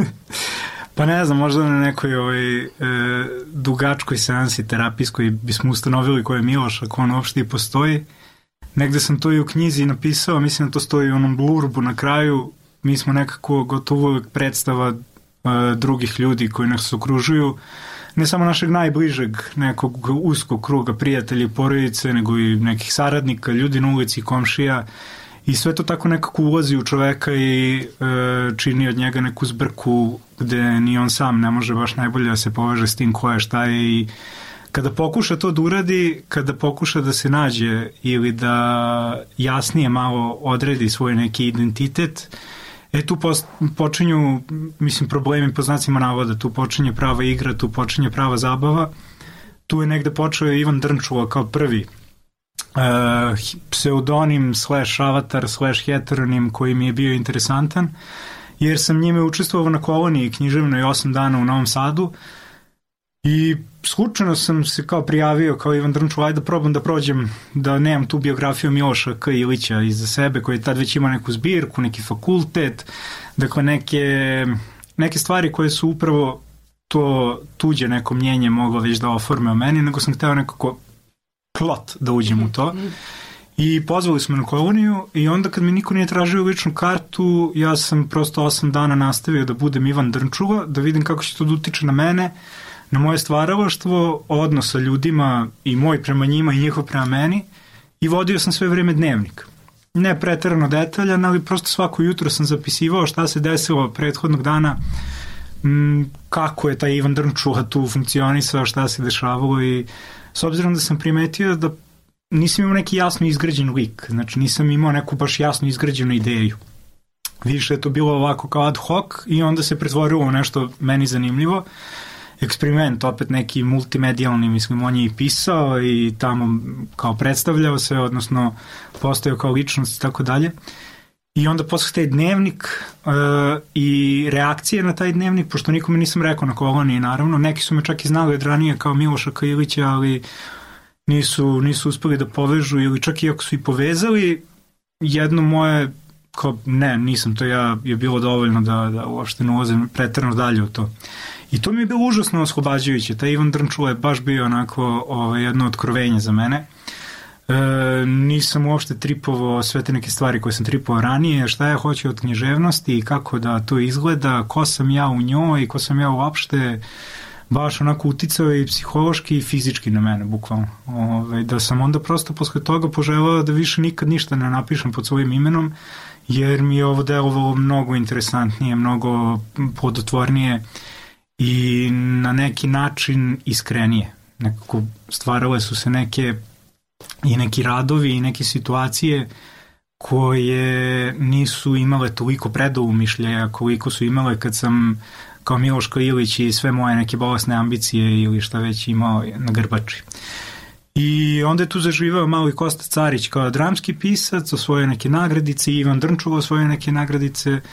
Pa ne znam, možda na nekoj ovaj, e, dugačkoj seansi terapijskoj bismo ustanovili ko je Miloš, ako on uopšte i postoji. Negde sam to i u knjizi napisao, mislim da to stoji u onom blurbu na kraju. Mi smo nekako gotovo uvek predstava e, drugih ljudi koji nas okružuju. Ne samo našeg najbližeg nekog uskog kruga prijatelja i porodice, nego i nekih saradnika, ljudi na ulici, komšija. I sve to tako nekako ulazi u čoveka i e, čini od njega neku zbrku gde ni on sam ne može baš najbolje da se poveže s tim ko je, šta je. I kada pokuša to da uradi, kada pokuša da se nađe ili da jasnije malo odredi svoj neki identitet, e tu post, počinju, mislim, problemi po znacima navoda, tu počinje prava igra, tu počinje prava zabava. Tu je negde počeo Ivan Drnčula kao prvi uh, pseudonim slash avatar slash heteronim koji mi je bio interesantan, jer sam njime učestvovao na koloniji književnoj osam dana u Novom Sadu i slučajno sam se kao prijavio kao Ivan Drnčula, ajde da probam da prođem, da nemam tu biografiju Miloša K. Ilića iza sebe, koji je tad već imao neku zbirku, neki fakultet, dakle neke, neke stvari koje su upravo to tuđe neko mnjenje moglo već da oforme o meni, nego sam hteo nekako plot da uđem u to. I pozvali smo na koloniju i onda kad mi niko nije tražio ličnu kartu, ja sam prosto osam dana nastavio da budem Ivan Drnčula, da vidim kako će to da utiče na mene, na moje stvaralaštvo, odnos sa ljudima i moj prema njima i njihov prema meni, i vodio sam sve vreme dnevnik. Ne preterano detaljan, ali prosto svako jutro sam zapisivao šta se desilo prethodnog dana, m, kako je taj Ivan Drnčula tu funkcionisao, šta se dešavalo, i s obzirom da sam primetio da nisam imao neki jasno izgrađen lik, znači nisam imao neku baš jasno izgrađenu ideju. Više je to bilo ovako kao ad hoc i onda se pretvorilo u nešto meni zanimljivo. Eksperiment, opet neki multimedijalni, mislim, on je i pisao i tamo kao predstavljao se, odnosno postojao kao ličnost i tako dalje. I onda posle taj dnevnik uh, i reakcije na taj dnevnik, pošto nikome nisam rekao na koloniji, naravno, neki su me čak i znali od ranije kao Miloša K. Ilića, ali nisu, nisu uspeli da povežu, ili čak i ako su i povezali, jedno moje, kao ne, nisam to ja, je bilo dovoljno da, da uopšte ne ulazim preterano dalje u to. I to mi je bilo užasno oslobađajuće. Taj Ivan Drnčula je baš bio onako ovo, jedno otkrovenje za mene. E, nisam uopšte tripovao sve te neke stvari koje sam tripovao ranije, šta ja hoću od književnosti i kako da to izgleda, ko sam ja u njoj i ko sam ja uopšte, baš onako uticao i psihološki i fizički na mene, bukvalno. Ove, da sam onda prosto posle toga poželao da više nikad ništa ne napišem pod svojim imenom, jer mi je ovo delovalo mnogo interesantnije, mnogo plodotvornije i na neki način iskrenije. Nekako stvarale su se neke i neki radovi i neke situacije koje nisu imale toliko predoumišljaja koliko su imale kad sam kao Miloš K. Ilić i sve moje neke bolesne ambicije ili šta već imao na grbači. I onda je tu zaživao malo i Kosta Carić kao dramski pisac, osvojio neke nagradice, Ivan Drnčula osvojio neke nagradice. E,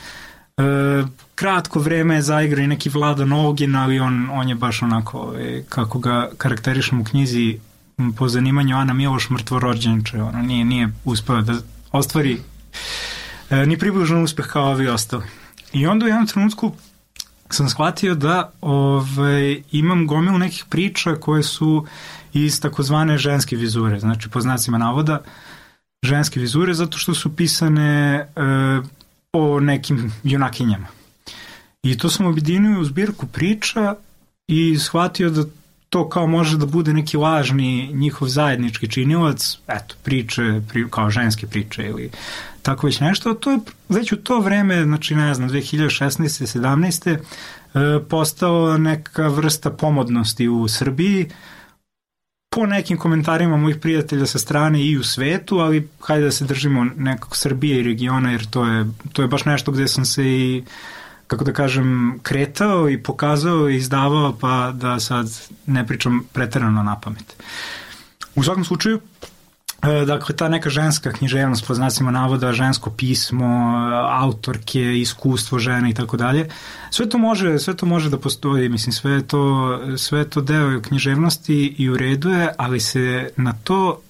kratko vreme je zaigrao i neki Vladan Olgin, ali on, on je baš onako, e, kako ga karakterišem u knjizi po zanimanju Ana Miloš, mrtvorođenče, ono nije, nije uspeo da ostvari e, ni približno uspeh kao ovi ostali. I onda u jednom trenutku sam shvatio da ovaj, imam gomilu nekih priča koje su iz takozvane ženske vizure, znači po znacima navoda ženske vizure, zato što su pisane e, o nekim junakinjama. I to sam objedinio u zbirku priča i shvatio da to kao može da bude neki lažni njihov zajednički činilac, eto, priče, pri, kao ženske priče ili tako već nešto. To je već u to vreme, znači ne znam, dve hiljade šesnaeste sedamnaeste e, postao neka vrsta pomodnosti u Srbiji, po nekim komentarima mojih prijatelja sa strane i u svetu, ali hajde da se držimo nekog Srbije i regiona, jer to je, to je baš nešto gde sam se i, kako da kažem, kretao i pokazao i izdavao, pa da sad ne pričam preterano na pamet. U svakom slučaju, dakle, ta neka ženska književnost, po znacima navoda, žensko pismo, autorke, iskustvo žene i tako dalje, sve to može, sve to može da postoji, mislim, sve je to, sve je to deo književnosti i u redu je, ali se na to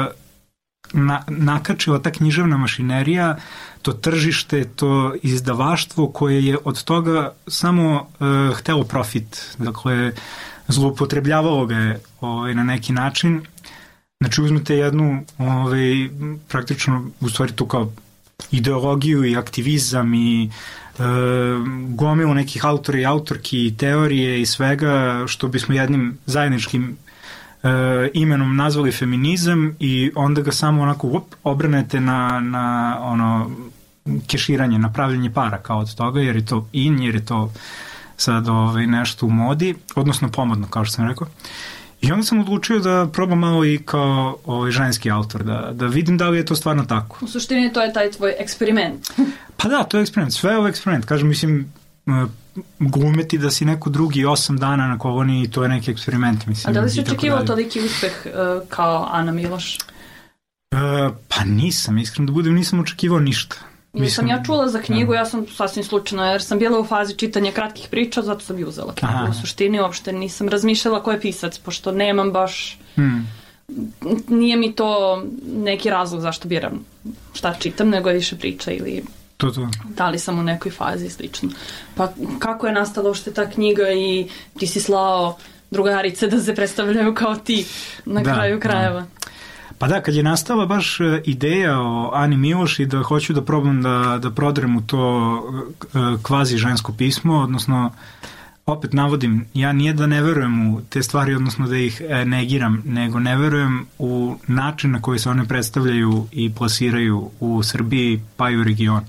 na, nakačila ta književna mašinerija, to tržište, to izdavaštvo koje je od toga samo uh, htelo profit, dakle, zloupotrebljavalo ga je ovaj, na neki način. Znači, uzmete jednu, ovaj, praktično, u stvari tu kao ideologiju i aktivizam i e, gomilu nekih autora i autorki i teorije i svega što bismo jednim zajedničkim e, imenom nazvali feminizam, i onda ga samo onako up, obranete na, na ono, keširanje, na pravljenje para kao od toga, jer je to in, jer je to sad ovaj, nešto u modi, odnosno pomodno, kao što sam rekao. I onda sam odlučio da probam malo i kao ovaj, ženski autor, da, da vidim da li je to stvarno tako. U suštini to je taj tvoj eksperiment. Pa da, to je eksperiment, sve je ovo eksperiment. Kažem, mislim, glumeti da si neko drugi osam dana na koloniji, to je neki eksperiment. Mislim, a da li si očekivao toliki uspeh uh, kao Ana Miloš? Pa nisam, iskreno da budem, nisam očekivao ništa. Jer sam ja čula za knjigu, ja sam sasvim slučajno, jer sam bila u fazi čitanja kratkih priča, zato sam i uzela knjigu. Aha. U suštini uopšte nisam razmišljala ko je pisac, pošto nemam baš... Hmm. Nije mi to neki razlog zašto biram šta čitam, nego je više priča ili... To, to. Da li sam u nekoj fazi slično. Pa kako je nastala uopšte ta knjiga i ti si slao drugarice da se predstavljaju kao ti na da, kraju krajeva? Da. Pa da, kad je nastala baš ideja o Ani Miloš i da hoću da probam da, da prodrem u to kvazi žensko pismo, odnosno opet navodim, ja nije da ne verujem u te stvari, odnosno da ih negiram, nego ne verujem u način na koji se one predstavljaju i plasiraju u Srbiji pa i u regionu.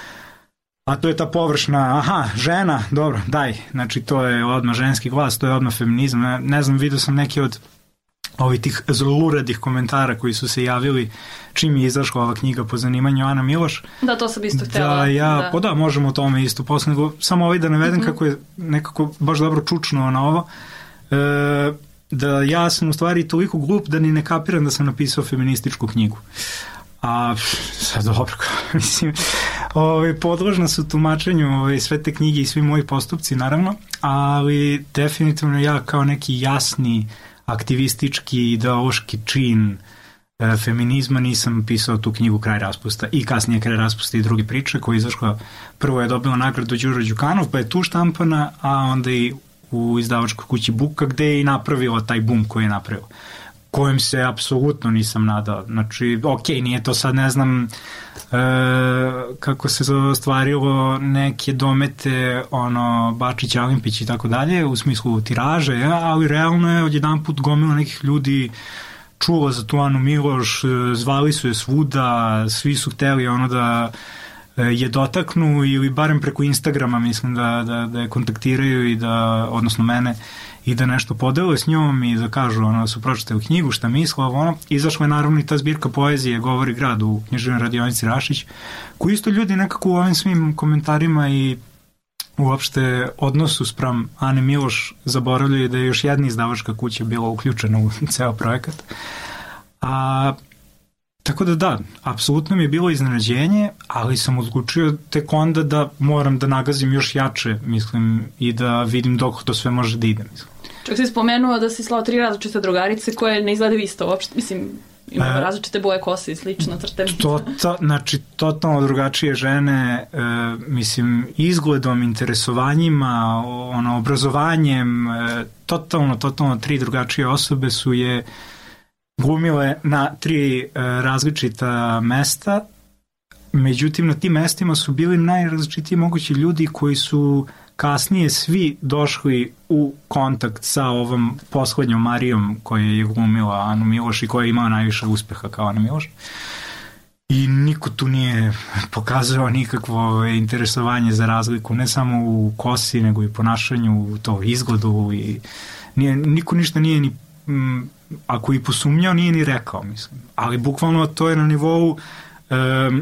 A to je ta površna, aha, žena, dobro, daj, znači to je odmah ženski glas, to je odmah feminizam. Ne, ne znam, vidio sam neki od ovih tih zluradih komentara koji su se javili čim je izašla ova knjiga po zanimanju Ana Miloš. Da, to sam isto htjela. Da, ja, da. Pa da, možemo o tome isto posle, nego samo ovaj da navedem mm-hmm. kako je nekako baš dobro čučno na ovo. E, da ja sam u stvari toliko glup da ni ne kapiram da sam napisao feminističku knjigu. A sad dobro, mislim, ovaj, podložna su tumačenju ovaj, sve te knjige i svi moji postupci, naravno, ali definitivno ja kao neki jasni aktivistički, ideološki čin e, feminizma nisam pisao tu knjigu Kraj raspusta i kasnije Kraj raspusta i drugi priče koja je izašla, prvo je dobila nagradu Đuro Đukanov, pa je tu štampana, a onda i u izdavačkoj kući Buka gde je i napravila taj bum koji je napravila, kojem se apsolutno nisam nadao. Znači, ok, nije to sad, ne znam e, kako se ostvarilo neke domete ono, Bačić, Alimpić i tako dalje, u smislu tiraže, ja, ali realno je odjedan put gomila nekih ljudi čula za tu Anu Miloš, zvali su je svuda, svi su hteli ono da je dotaknu ili barem preko Instagrama mislim da, da, da je kontaktiraju i da, odnosno mene, i da nešto podele s njom i da kažu ono, da su pročitali knjigu, šta misle, ono, izašla je naravno i ta zbirka poezije Govori grad u književnoj radionici Rašić, koji isto ljudi nekako u ovim svim komentarima i uopšte odnosu spram Ane Miloš zaboravljaju da je još jedna izdavačka kuća bila uključena u ceo projekat. A tako da da, apsolutno mi je bilo iznenađenje, ali sam odlučio tek onda da moram da nagazim još jače, mislim, i da vidim dok to sve može da ide, mislim. Čak si spomenuo da si slao tri različite drugarice koje ne izgledaju isto uopšte, mislim, ima e, različite boje kose i slično crte. To, to, znači, totalno drugačije žene, e, mislim, izgledom, interesovanjima, ono, obrazovanjem, e, totalno, totalno tri drugačije osobe su je glumile na tri e, različita mesta, međutim na tim mestima su bili najrazličitiji mogući ljudi koji su kasnije svi došli u kontakt sa ovom poslednjom Marijom koja je glumila Anu Miloš i koja je imala najviše uspeha kao Ana Miloš. I niko tu nije pokazao nikakvo interesovanje za razliku, ne samo u kosi, nego i ponašanju, u to izgledu i nije, niko ništa nije ni m, ako i posumnjao, nije ni rekao, mislim. Ali bukvalno to je na nivou um,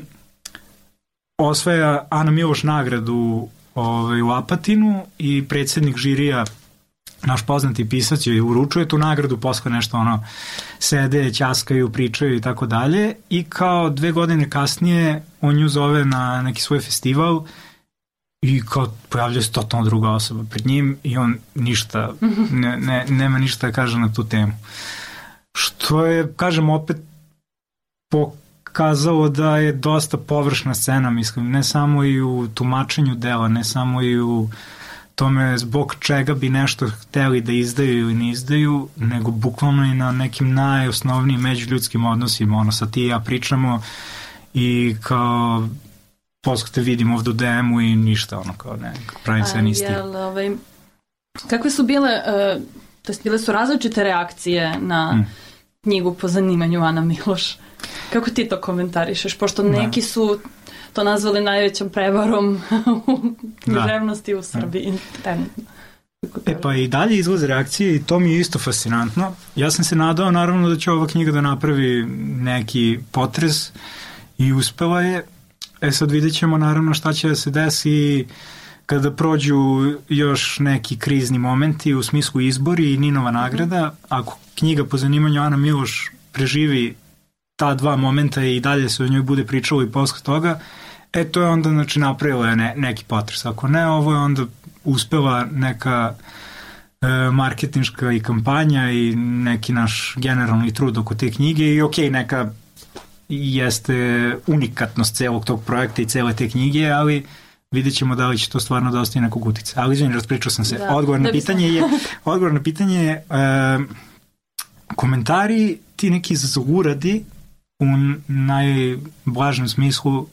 osvaja Ana Miloš nagradu ovaj, u Apatinu i predsjednik žirija, naš poznati pisac, joj uručuje tu nagradu, posle nešto ono sede, ćaskaju, pričaju i tako dalje i kao dve godine kasnije on nju zove na neki svoj festival i kao pojavlja se totalno druga osoba pred njim i on ništa, ne, ne, nema ništa da kaže na tu temu. Što je, kažem, opet pokazalo da je dosta površna scena, mislim, ne samo i u tumačenju dela, ne samo i u tome zbog čega bi nešto hteli da izdaju ili ne izdaju, nego bukvalno i na nekim najosnovnijim međuljudskim odnosima, ono, sad ti i ja pričamo i kao posle te vidim ovdje u D M-u i ništa, ono, kao ne, pravim se nisti. Ovaj, kakve su bile, uh, to jest bile su različite reakcije na hmm. knjigu po zanimanju Ana Miloš? Kako ti to komentarišeš? Pošto neki da. su to nazvali najvećom prevarom u književnosti u Srbiji. Da. E pa i dalje izlaze reakcije i to mi je isto fascinantno. Ja sam se nadao naravno da će ova knjiga da napravi neki potres i uspela je. E sad vidjet ćemo naravno šta će da se desi kada prođu još neki krizni momenti u smislu izbori i Ninova nagrada. Ako knjiga po zanimanju Ana Miloš preživi ta dva momenta i dalje se o njoj bude pričalo i posle toga, e to je onda znači napravilo je ne, neki potres. Ako ne, ovo je onda uspela neka e, marketinška i kampanja i neki naš generalni trud oko te knjige i okej, okay, neka jeste unikatnost celog tog projekta i cele te knjige, ali vidjet ćemo da li će to stvarno da ostaje nekog utica. Ali izvini, raspričao sam se. Da, odgovor na pitanje je, odgovor na pitanje je uh, komentari ti neki zluradi u najblažem smislu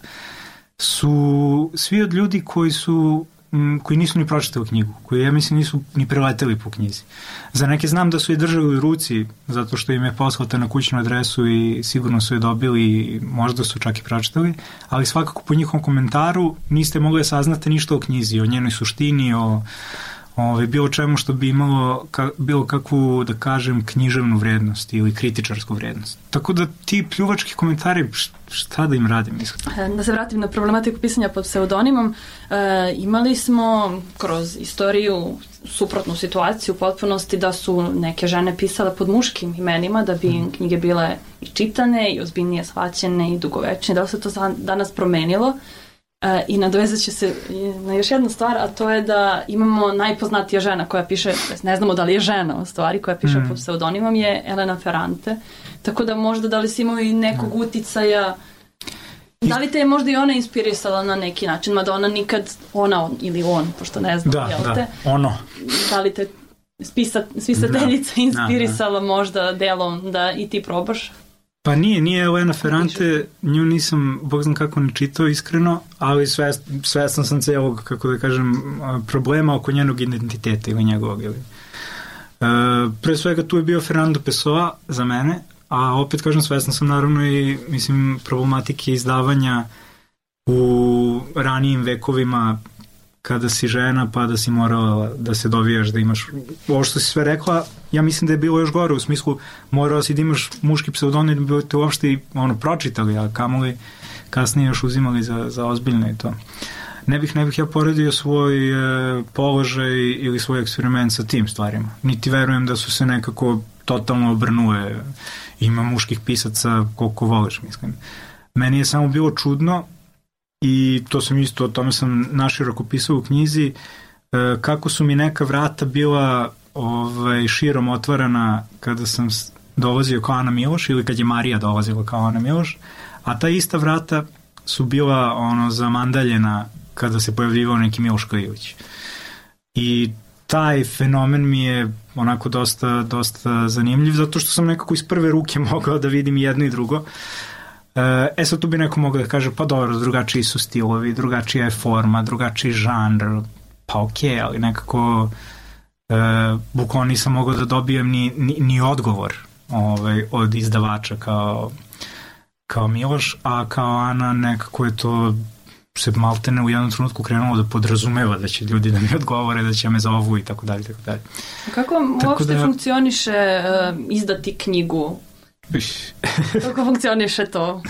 su svi od ljudi koji su koji nisu ni pročitali knjigu, koji ja mislim nisu ni preleteli po knjizi. Za neke znam da su je držali u ruci zato što im je poslata na kućnu adresu i sigurno su je dobili i možda su čak i pročitali, ali svakako po njihovom komentaru niste mogli da saznate ništa o knjizi, o njenoj suštini, o, o bilo čemu što bi imalo ka, bilo kakvu, da kažem, književnu vrednost ili kritičarsku vrednost. Tako da ti pljuvački komentari, šta da im radim? Mislim? Da se vratim na problematiku pisanja pod pseudonimom, e, imali smo kroz istoriju suprotnu situaciju u potpunosti da su neke žene pisale pod muškim imenima da bi im knjige bile i čitane i ozbiljnije shvaćene i dugovečne. Da li se to danas promenilo? E, I nadovezat će se na još jednu stvar, a to je da imamo najpoznatija žena koja piše, ne znamo da li je žena u stvari, koja piše mm. pod pseudonimom je Elena Ferrante. Tako da možda da li si imao i nekog uticaja, da li te je možda i ona inspirisala na neki način, mada ona nikad, ona ili on, pošto ne znam, da, jel da, te? ono. Da li te spisa, spisateljica da, inspirisala da, da. možda delom da i ti probaš? Pa nije, nije Elena Ferrante, nju nisam, bog znam kako ne čitao iskreno, ali svest, svestan sam celog, kako da kažem, problema oko njenog identiteta ili njegovog. Ili. Uh, pre svega tu je bio Fernando Pessoa za mene, a opet kažem svestan sam naravno i mislim problematike izdavanja u ranijim vekovima kada si žena pa da si morala da se dovijaš da imaš ovo što si sve rekla, ja mislim da je bilo još gore u smislu morala si da imaš muški pseudonim da bi te uopšte ono pročitali, a kamoli kasnije još uzimali za, za ozbiljno i to. Ne bih, ne bih ja poredio svoj e, položaj ili svoj eksperiment sa tim stvarima. Niti verujem da su se nekako totalno obrnule. Ima muških pisaca koliko voliš, mislim. Meni je samo bilo čudno i to sam isto, o tome sam naširoko pisao u knjizi, e, kako su mi neka vrata bila ovaj, širom otvarana kada sam dolazio kao Ana Miloš ili kad je Marija dolazila kao Ana Miloš, a ta ista vrata su bila ono zamandaljena kada se pojavljivao neki Miloš Klijović. I taj fenomen mi je onako dosta, dosta zanimljiv, zato što sam nekako iz prve ruke mogao da vidim jedno i drugo. E sad tu bi neko mogao da kaže, pa dobro, drugačiji su stilovi, drugačija je forma, drugačiji žanr, pa okej, okay, ali nekako e, bukvalno nisam mogao da dobijem ni, ni, ni odgovor ovaj, od izdavača kao, kao Miloš, a kao Ana nekako je to se maltene u jednom trenutku krenulo da podrazumeva da će ljudi da mi odgovore, da će me zovu i tako dalje, tako dalje. Kako uopšte da... funkcioniše uh, izdati knjigu? Kako funkcioniše to?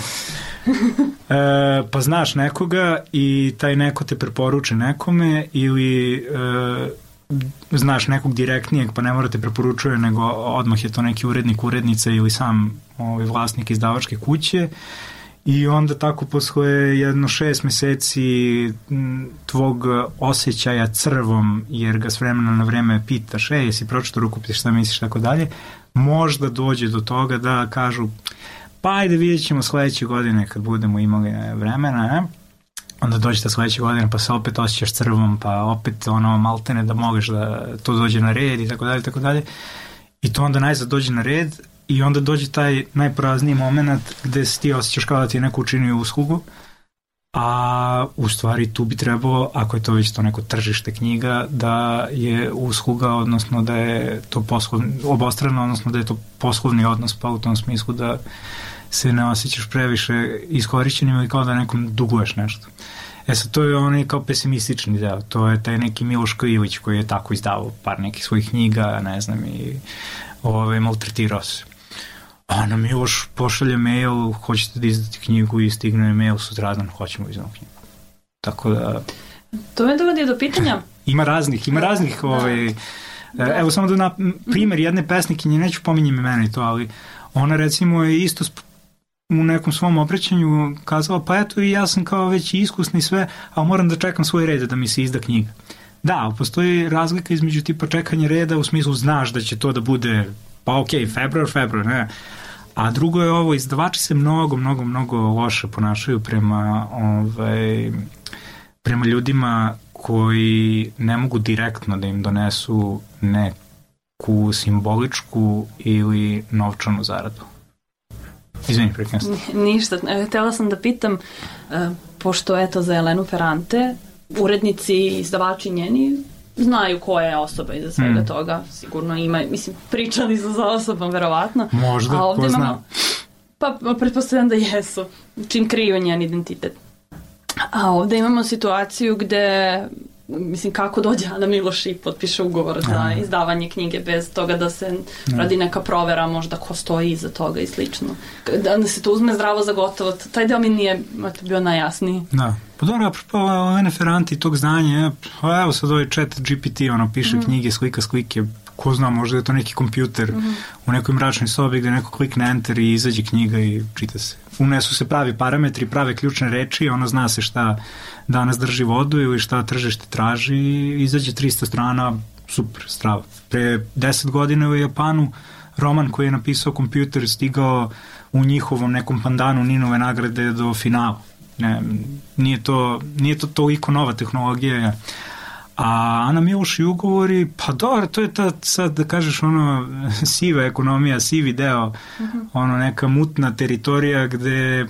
e, pa znaš nekoga i taj neko te preporuče nekome ili e, znaš nekog direktnijeg pa ne mora te preporučuje nego odmah je to neki urednik, urednica ili sam ovaj, vlasnik izdavačke kuće. I onda tako posle jedno šest meseci tvog osjećaja crvom, jer ga s vremena na vreme pitaš, ej, jesi pročito rukopis, šta misliš, tako dalje, možda dođe do toga da kažu, pa ajde vidjet ćemo sledeće godine kad budemo imali vremena, ne? Onda dođete sledeće godine pa se opet osjećaš crvom, pa opet ono maltene da možeš da to dođe na red i tako dalje, tako dalje. I to onda najzad dođe na red i onda dođe taj najporazniji moment gde se ti osjećaš kao da ti je neko učinio uslugu, a u stvari tu bi trebalo, ako je to već to neko tržište knjiga, da je usluga, odnosno da je to poslovni, obostrano, odnosno da je to poslovni odnos, pa u tom smislu da se ne osjećaš previše iskorišćenim ili kao da nekom duguješ nešto. E sad, to je onaj kao pesimistični deo, to je taj neki Miloš Klijović koji je tako izdavao par nekih svojih knjiga, ne znam, i ove, maltretirao se. A na Miloš pošalje mail, hoćete da izdati knjigu i stigne mail sutradan, hoćemo izdati knjigu. Tako da... To me dovodi do pitanja. Ima raznih, ima raznih, da. Ovaj, da. Evo samo da na primer jedne pesnikinje, neću pominjem imena i to, ali ona recimo je isto u nekom svom obraćanju kazala, pa eto i ja sam kao već iskusni sve, ali moram da čekam svoj red da mi se izda knjiga. Da, postoji razlika između tipa čekanja reda u smislu znaš da će to da bude, pa okej, okay, februar, februar, ne. A drugo je ovo, izdavači se mnogo, mnogo, mnogo loše ponašaju prema, ovaj, prema ljudima koji ne mogu direktno da im donesu neku simboličku ili novčanu zaradu. Izvini, prekrenut. Ništa. Htela sam da pitam, pošto eto za Elenu Ferrante, urednici i izdavači njeni znaju koja je osoba iza svega mm. toga. Sigurno ima, mislim, pričali su za osobom, verovatno. Možda, a ovdje ko imamo, zna. Pa, pretpostavljam da jesu, čim kriju njen identitet. A ovdje imamo situaciju gde, mislim, kako dođe Ana Miloš i potpiše ugovor za izdavanje knjige bez toga da se ne. radi neka provera, možda ko stoji iza toga i slično. Da, da se to uzme zdravo za gotovo. Taj deo mi nije bio najjasniji. Da. Pa dobro, apropo Elene Ferrante i tog znanja, evo sad ovaj chat G P T, ono, piše mm-hmm. knjige, slika, slike, ko zna, možda je to neki kompjuter mm-hmm. u nekoj mračnoj sobi gde neko klikne enter i izađe knjiga i čita se. Unesu se pravi parametri, prave ključne reči, ono zna se šta danas drži vodu ili šta tržište traži i izađe tristo strana, super, strava. Pre deset godina u Japanu roman koji je napisao kompjuter stigao u njihovom nekom pandanu Ninove nagrade do finala. Ne, nije to, nije to toliko nova tehnologija. A Ana Miloš i ugovori, pa dobro, to je ta, sad da kažeš, ono, siva ekonomija, sivi deo, uh-huh. ono, neka mutna teritorija gde,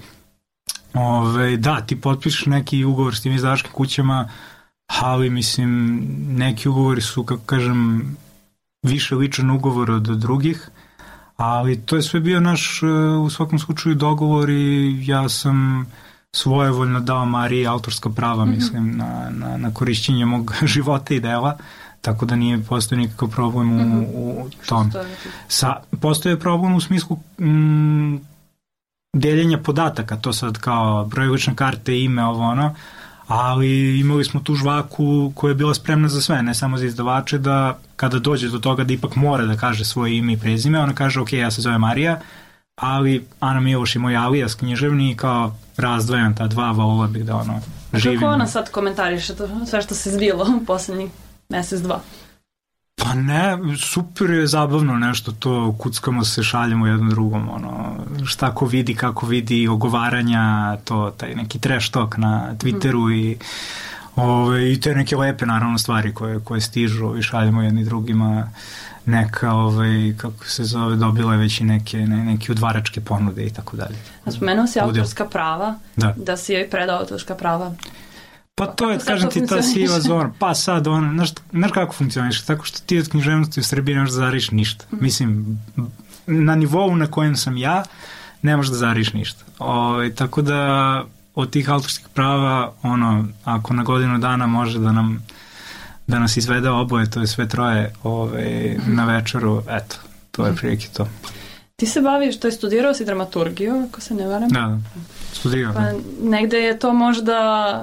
ove, da, ti potpišeš neki ugovor s tim izdavačkim kućama, ali, mislim, neki ugovori su, kako kažem, više ličan ugovor od drugih, ali to je sve bio naš, u svakom slučaju, dogovor i ja sam svojevoljno dao Mariji autorska prava, mm-hmm. mislim, na, na, na korišćenje mog života i dela, tako da nije postoji nikakav problem u, mm-hmm. u tom. Sa, postoje problem u smislu m, deljenja podataka, to sad kao broj lične karte, ime, ovo ono, ali imali smo tu žvaku koja je bila spremna za sve, ne samo za izdavače, da kada dođe do toga da ipak mora da kaže svoje ime i prezime, ona kaže, ok, ja se zove Marija, ali Ana Miloš i moj alijas književni kao razdvajam ta dva, vola bih da ono živim. A kako ona sad komentariše to sve što se zbilo u poslednjih mesec, dva? Pa ne, super je zabavno nešto to, kuckamo se, šaljemo jedno drugom, ono, šta ko vidi, kako vidi, ogovaranja, to, taj neki trash talk na Twitteru mm. i ove, i te neke lepe naravno stvari koje, koje stižu i šaljemo jedni drugima, neka, ovaj, kako se zove, dobila je već i neke, ne, neke udvaračke ponude i tako dalje. A spomenuo si autorska prava, da, da si joj predao autorska prava. Pa to je, kažem ti, ta siva zona. Pa sad, on, znaš, znaš kako funkcioniš, tako što ti od književnosti u Srbiji ne možeš da zariš ništa. Mm. Mislim, na nivou na kojem sam ja, ne možeš da zariš ništa. O, tako da, od tih autorskih prava, ono, ako na godinu dana može da nam da nas izvede oboje, to je sve troje ove, na večeru, eto, to je prilike to. Ti se baviš, to je studirao si dramaturgiju, ako se ne varam? Da, da, studirao. Pa negde je to možda,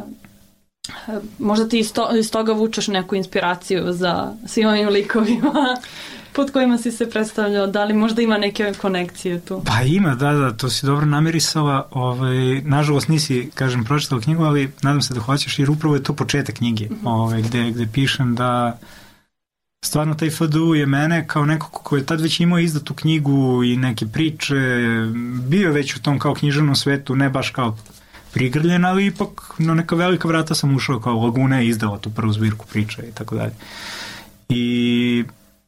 možda ti iz, to, iz toga vučeš neku inspiraciju za svim ovim likovima pod kojima si se predstavljao, da li možda ima neke konekcije tu? Pa ima, da, da, to si dobro namirisala, ovaj, nažalost nisi, kažem, pročitala knjigu, ali nadam se da hoćeš, jer upravo je to početak knjige, ovaj, gde, gde pišem da stvarno taj F D U je mene kao neko ko je tad već imao izdatu knjigu i neke priče, bio već u tom kao književnom svetu, ne baš kao prigrljen, ali ipak na neka velika vrata sam ušao, kao Laguna je izdala tu prvu zbirku priča i tako dalje. I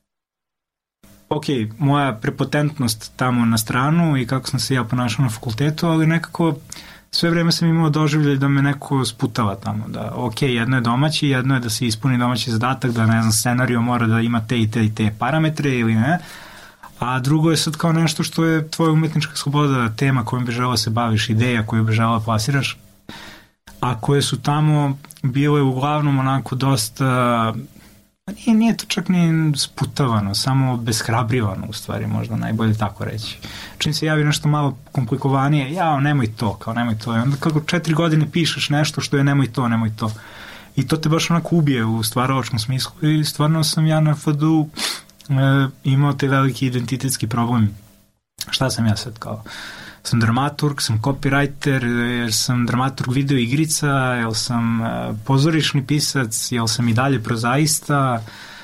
ok, moja prepotentnost tamo na stranu i kako sam se ja ponašao na fakultetu, ali nekako sve vreme sam imao doživljaj da me neko sputava tamo, da ok, jedno je domaći, jedno je da se ispuni domaći zadatak, da ne znam, scenario mora da ima te i te i te parametre ili ne, a drugo je sad kao nešto što je tvoja umetnička sloboda, tema kojom bi želao se baviš, ideja koju bi želao plasiraš, a koje su tamo bile uglavnom onako dosta, nije, nije to čak ni sputavano, samo beshrabrivano u stvari, možda najbolje tako reći. Čim se javi nešto malo komplikovanije, jao, nemoj to, kao nemoj to. I onda kako četiri godine pišeš nešto što je nemoj to, nemoj to. I to te baš onako ubije u stvaralačkom smislu i stvarno sam ja na F D U e, imao te veliki identitetski problem. Šta sam ja sad kao sam dramaturg, sam copywriter, jer sam dramaturg video igrica, jel sam pozorišni pisac, jel sam i dalje prozaista,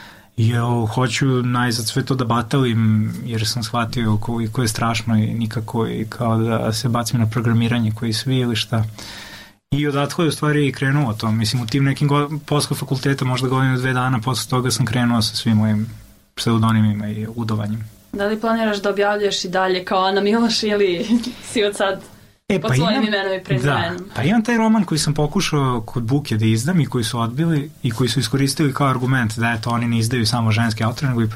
jel hoću najzad sve to da batalim, jer sam shvatio koliko je strašno i nikako i kao da se bacim na programiranje koji svi ili šta. I odatle je u stvari i krenuo to. Mislim, u tim nekim go- posle fakulteta, možda godinu dve dana posle toga sam krenuo sa svim mojim pseudonimima i ludovanjem. Da li planiraš da objavljaš i dalje kao Ana Miloš ili si od sad e, pod pa svojim imam, imenom i prezimenom? Da, pa imam taj roman koji sam pokušao kod Buke da izdam i koji su odbili i koji su iskoristili kao argument da eto, oni ne izdaju samo ženske autore, nego i...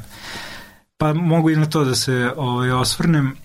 Pa mogu i na to da se ovaj, osvrnem. E,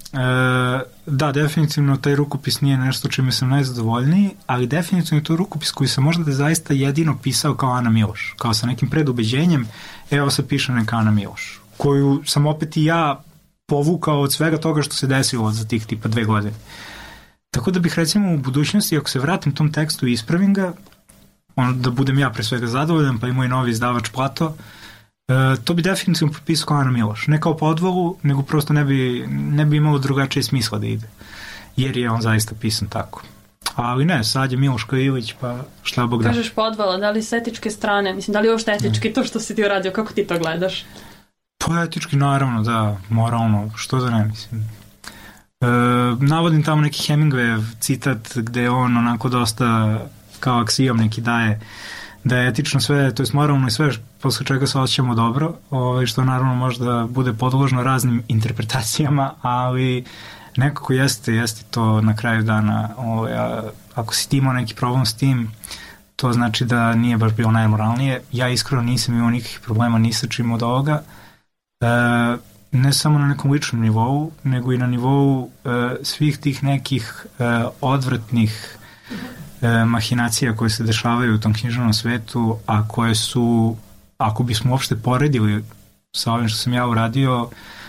da, definitivno taj rukopis nije nešto čime sam najzadovoljniji, ali definitivno je to rukopis koji sam možda da zaista jedino pisao kao Ana Miloš, kao sa nekim predubeđenjem, evo se piše neka Ana Miloš, koju sam opet i ja povukao od svega toga što se desilo za tih tipa dve godine. Tako da bih recimo u budućnosti, ako se vratim tom tekstu i ispravim ga, on, da budem ja pre svega zadovoljan, pa i moj novi izdavač Plato, E, to bi definitivno potpisao kao Ana Miloš. Ne kao podvalu, nego prosto ne bi, ne bi imalo drugačije smisla da ide. Jer je on zaista pisan tako. Ali ne, sad je Miloško Ilić, pa šta Bog da. Kažeš podvala, da li s etičke strane, mislim, da li je uopšte etički to što si ti uradio, kako ti to gledaš? Pa etički, naravno, da, moralno, što da ne, mislim. E, navodim tamo neki Hemingway citat gde je on onako dosta kao aksijom neki daje da je etično sve, to je moralno i sve posle čega se osjećamo dobro, ovaj, što naravno možda bude podložno raznim interpretacijama, ali nekako jeste, jeste to na kraju dana, ovaj, a, ako si ti imao neki problem s tim, to znači da nije baš bilo najmoralnije. Ja iskreno nisam imao nikakvih problema ni sa čim od ovoga, e, ne samo na nekom ličnom nivou, nego i na nivou e, svih tih nekih e, odvratnih e, mahinacija koje se dešavaju u tom književnom svetu, a koje su, ako bismo uopšte poredili sa ovim što sam ja uradio,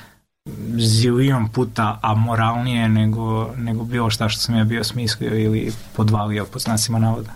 zilion puta amoralnije nego, nego bilo šta što sam ja bio smislio ili podvalio pod znacima navoda.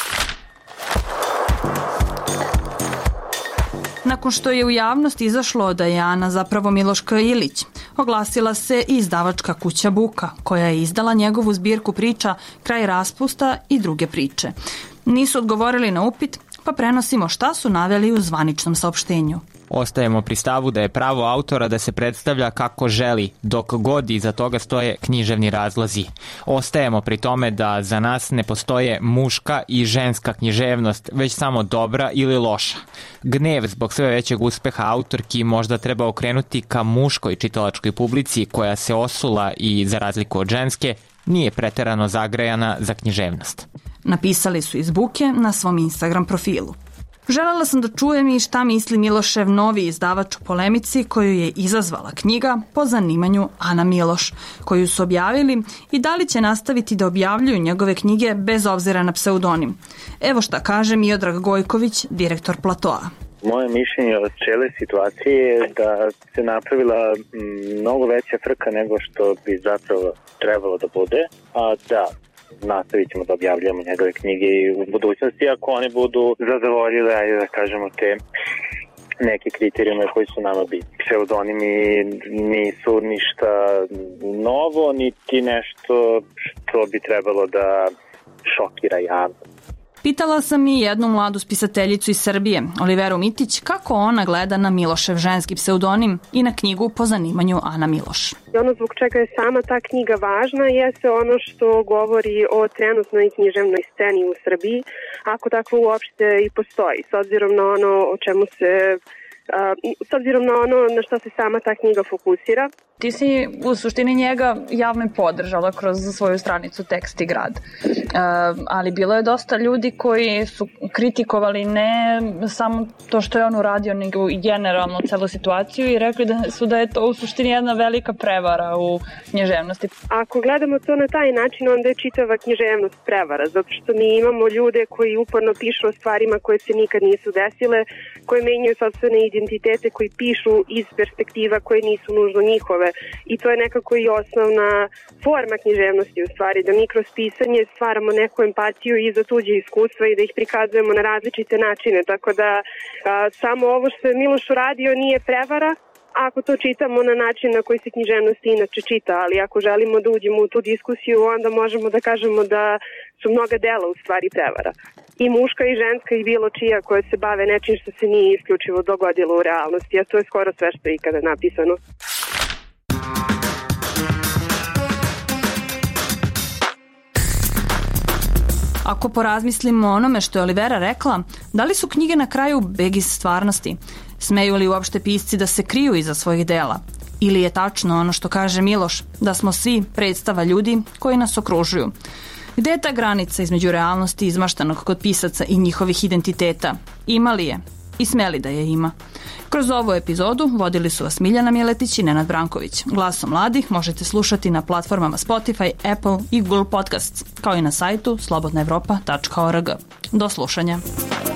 Nakon što je u javnost izašlo da je Ana zapravo Miloška Ilić, oglasila se i izdavačka kuća Buka, koja je izdala njegovu zbirku priča Kraj raspusta i druge priče. Nisu odgovorili na upit, pa prenosimo šta su naveli u zvaničnom saopštenju. Ostajemo pri stavu da je pravo autora da se predstavlja kako želi, dok god iza toga stoje književni razlozi. Ostajemo pri tome da za nas ne postoje muška i ženska književnost, već samo dobra ili loša. Gnev zbog sve većeg uspeha autorki možda treba okrenuti ka muškoj čitalačkoj publici koja se osula i, za razliku od ženske, nije preterano zagrejana za književnost. Napisali su iz Buke na svom Instagram profilu. Želela sam da čujem i šta misli Milošev novi izdavač u polemici koju je izazvala knjiga po zanimanju Ana Miloš, koju su objavili, i da li će nastaviti da objavljuju njegove knjige bez obzira na pseudonim. Evo šta kaže Miodrag Gojković, direktor Platoa. Moje mišljenje od cijele situacije je da se napravila mnogo veća frka nego što bi zapravo trebalo da bude, a da nastavit ćemo da objavljamo njegove knjige i u budućnosti ako one budu zadovoljile, ajde da kažemo, te neke kriterijume koji su nama bitni. Pseudonimi nisu ništa novo, niti nešto što bi trebalo da šokira javnost. Pitala sam i jednu mladu spisateljicu iz Srbije, Oliveru Mitić, kako ona gleda na Milošev ženski pseudonim i na knjigu po zanimanju Ana Miloš. I ono zbog čega je sama ta knjiga važna jeste ono što govori o trenutnoj književnoj sceni u Srbiji, ako takvo uopšte i postoji, s obzirom na ono o čemu se, uh, s obzirom na ono na što se sama ta knjiga fokusira. Ti si u suštini njega javno podržala kroz svoju stranicu Tekst i grad. Uh, ali bilo je dosta ljudi koji su kritikovali ne samo to što je on uradio, nego i generalno celu situaciju i rekli da su da je to u suštini jedna velika prevara u književnosti. Ako gledamo to na taj način, onda je čitava književnost prevara, zato što mi imamo ljude koji uporno pišu o stvarima koje se nikad nisu desile, koje menjaju sopstvene identitete, koji pišu iz perspektiva koje nisu nužno njihove. I to je nekako i osnovna forma književnosti u stvari, da mi kroz pisanje stvaramo neku empatiju i za tuđe iskustva i da ih prikazujemo na različite načine, tako da a, samo ovo što je Miloš uradio nije prevara, ako to čitamo na način na koji se književnost inače čita, ali ako želimo da uđemo u tu diskusiju, onda možemo da kažemo da su mnoga dela u stvari prevara. I muška i ženska i bilo čija koje se bave nečim što se nije isključivo dogodilo u realnosti, a to je skoro sve što je ikada napisano. Ako porazmislimo o onome što je Olivera rekla, da li su knjige na kraju beg iz stvarnosti? Smeju li uopšte pisci da se kriju iza svojih dela? Ili je tačno ono što kaže Miloš, da smo svi predstava ljudi koji nas okružuju? Gde je ta granica između realnosti izmaštanog kod pisaca i njihovih identiteta? Ima li je? I smeli da je ima? Kroz ovu epizodu vodili su vas Miljana Miletić i Nenad Branković. Glasom mladih možete slušati na platformama Spotify, Apple i Google Podcasts, kao i na sajtu slobodna evropa tačka org. Do slušanja.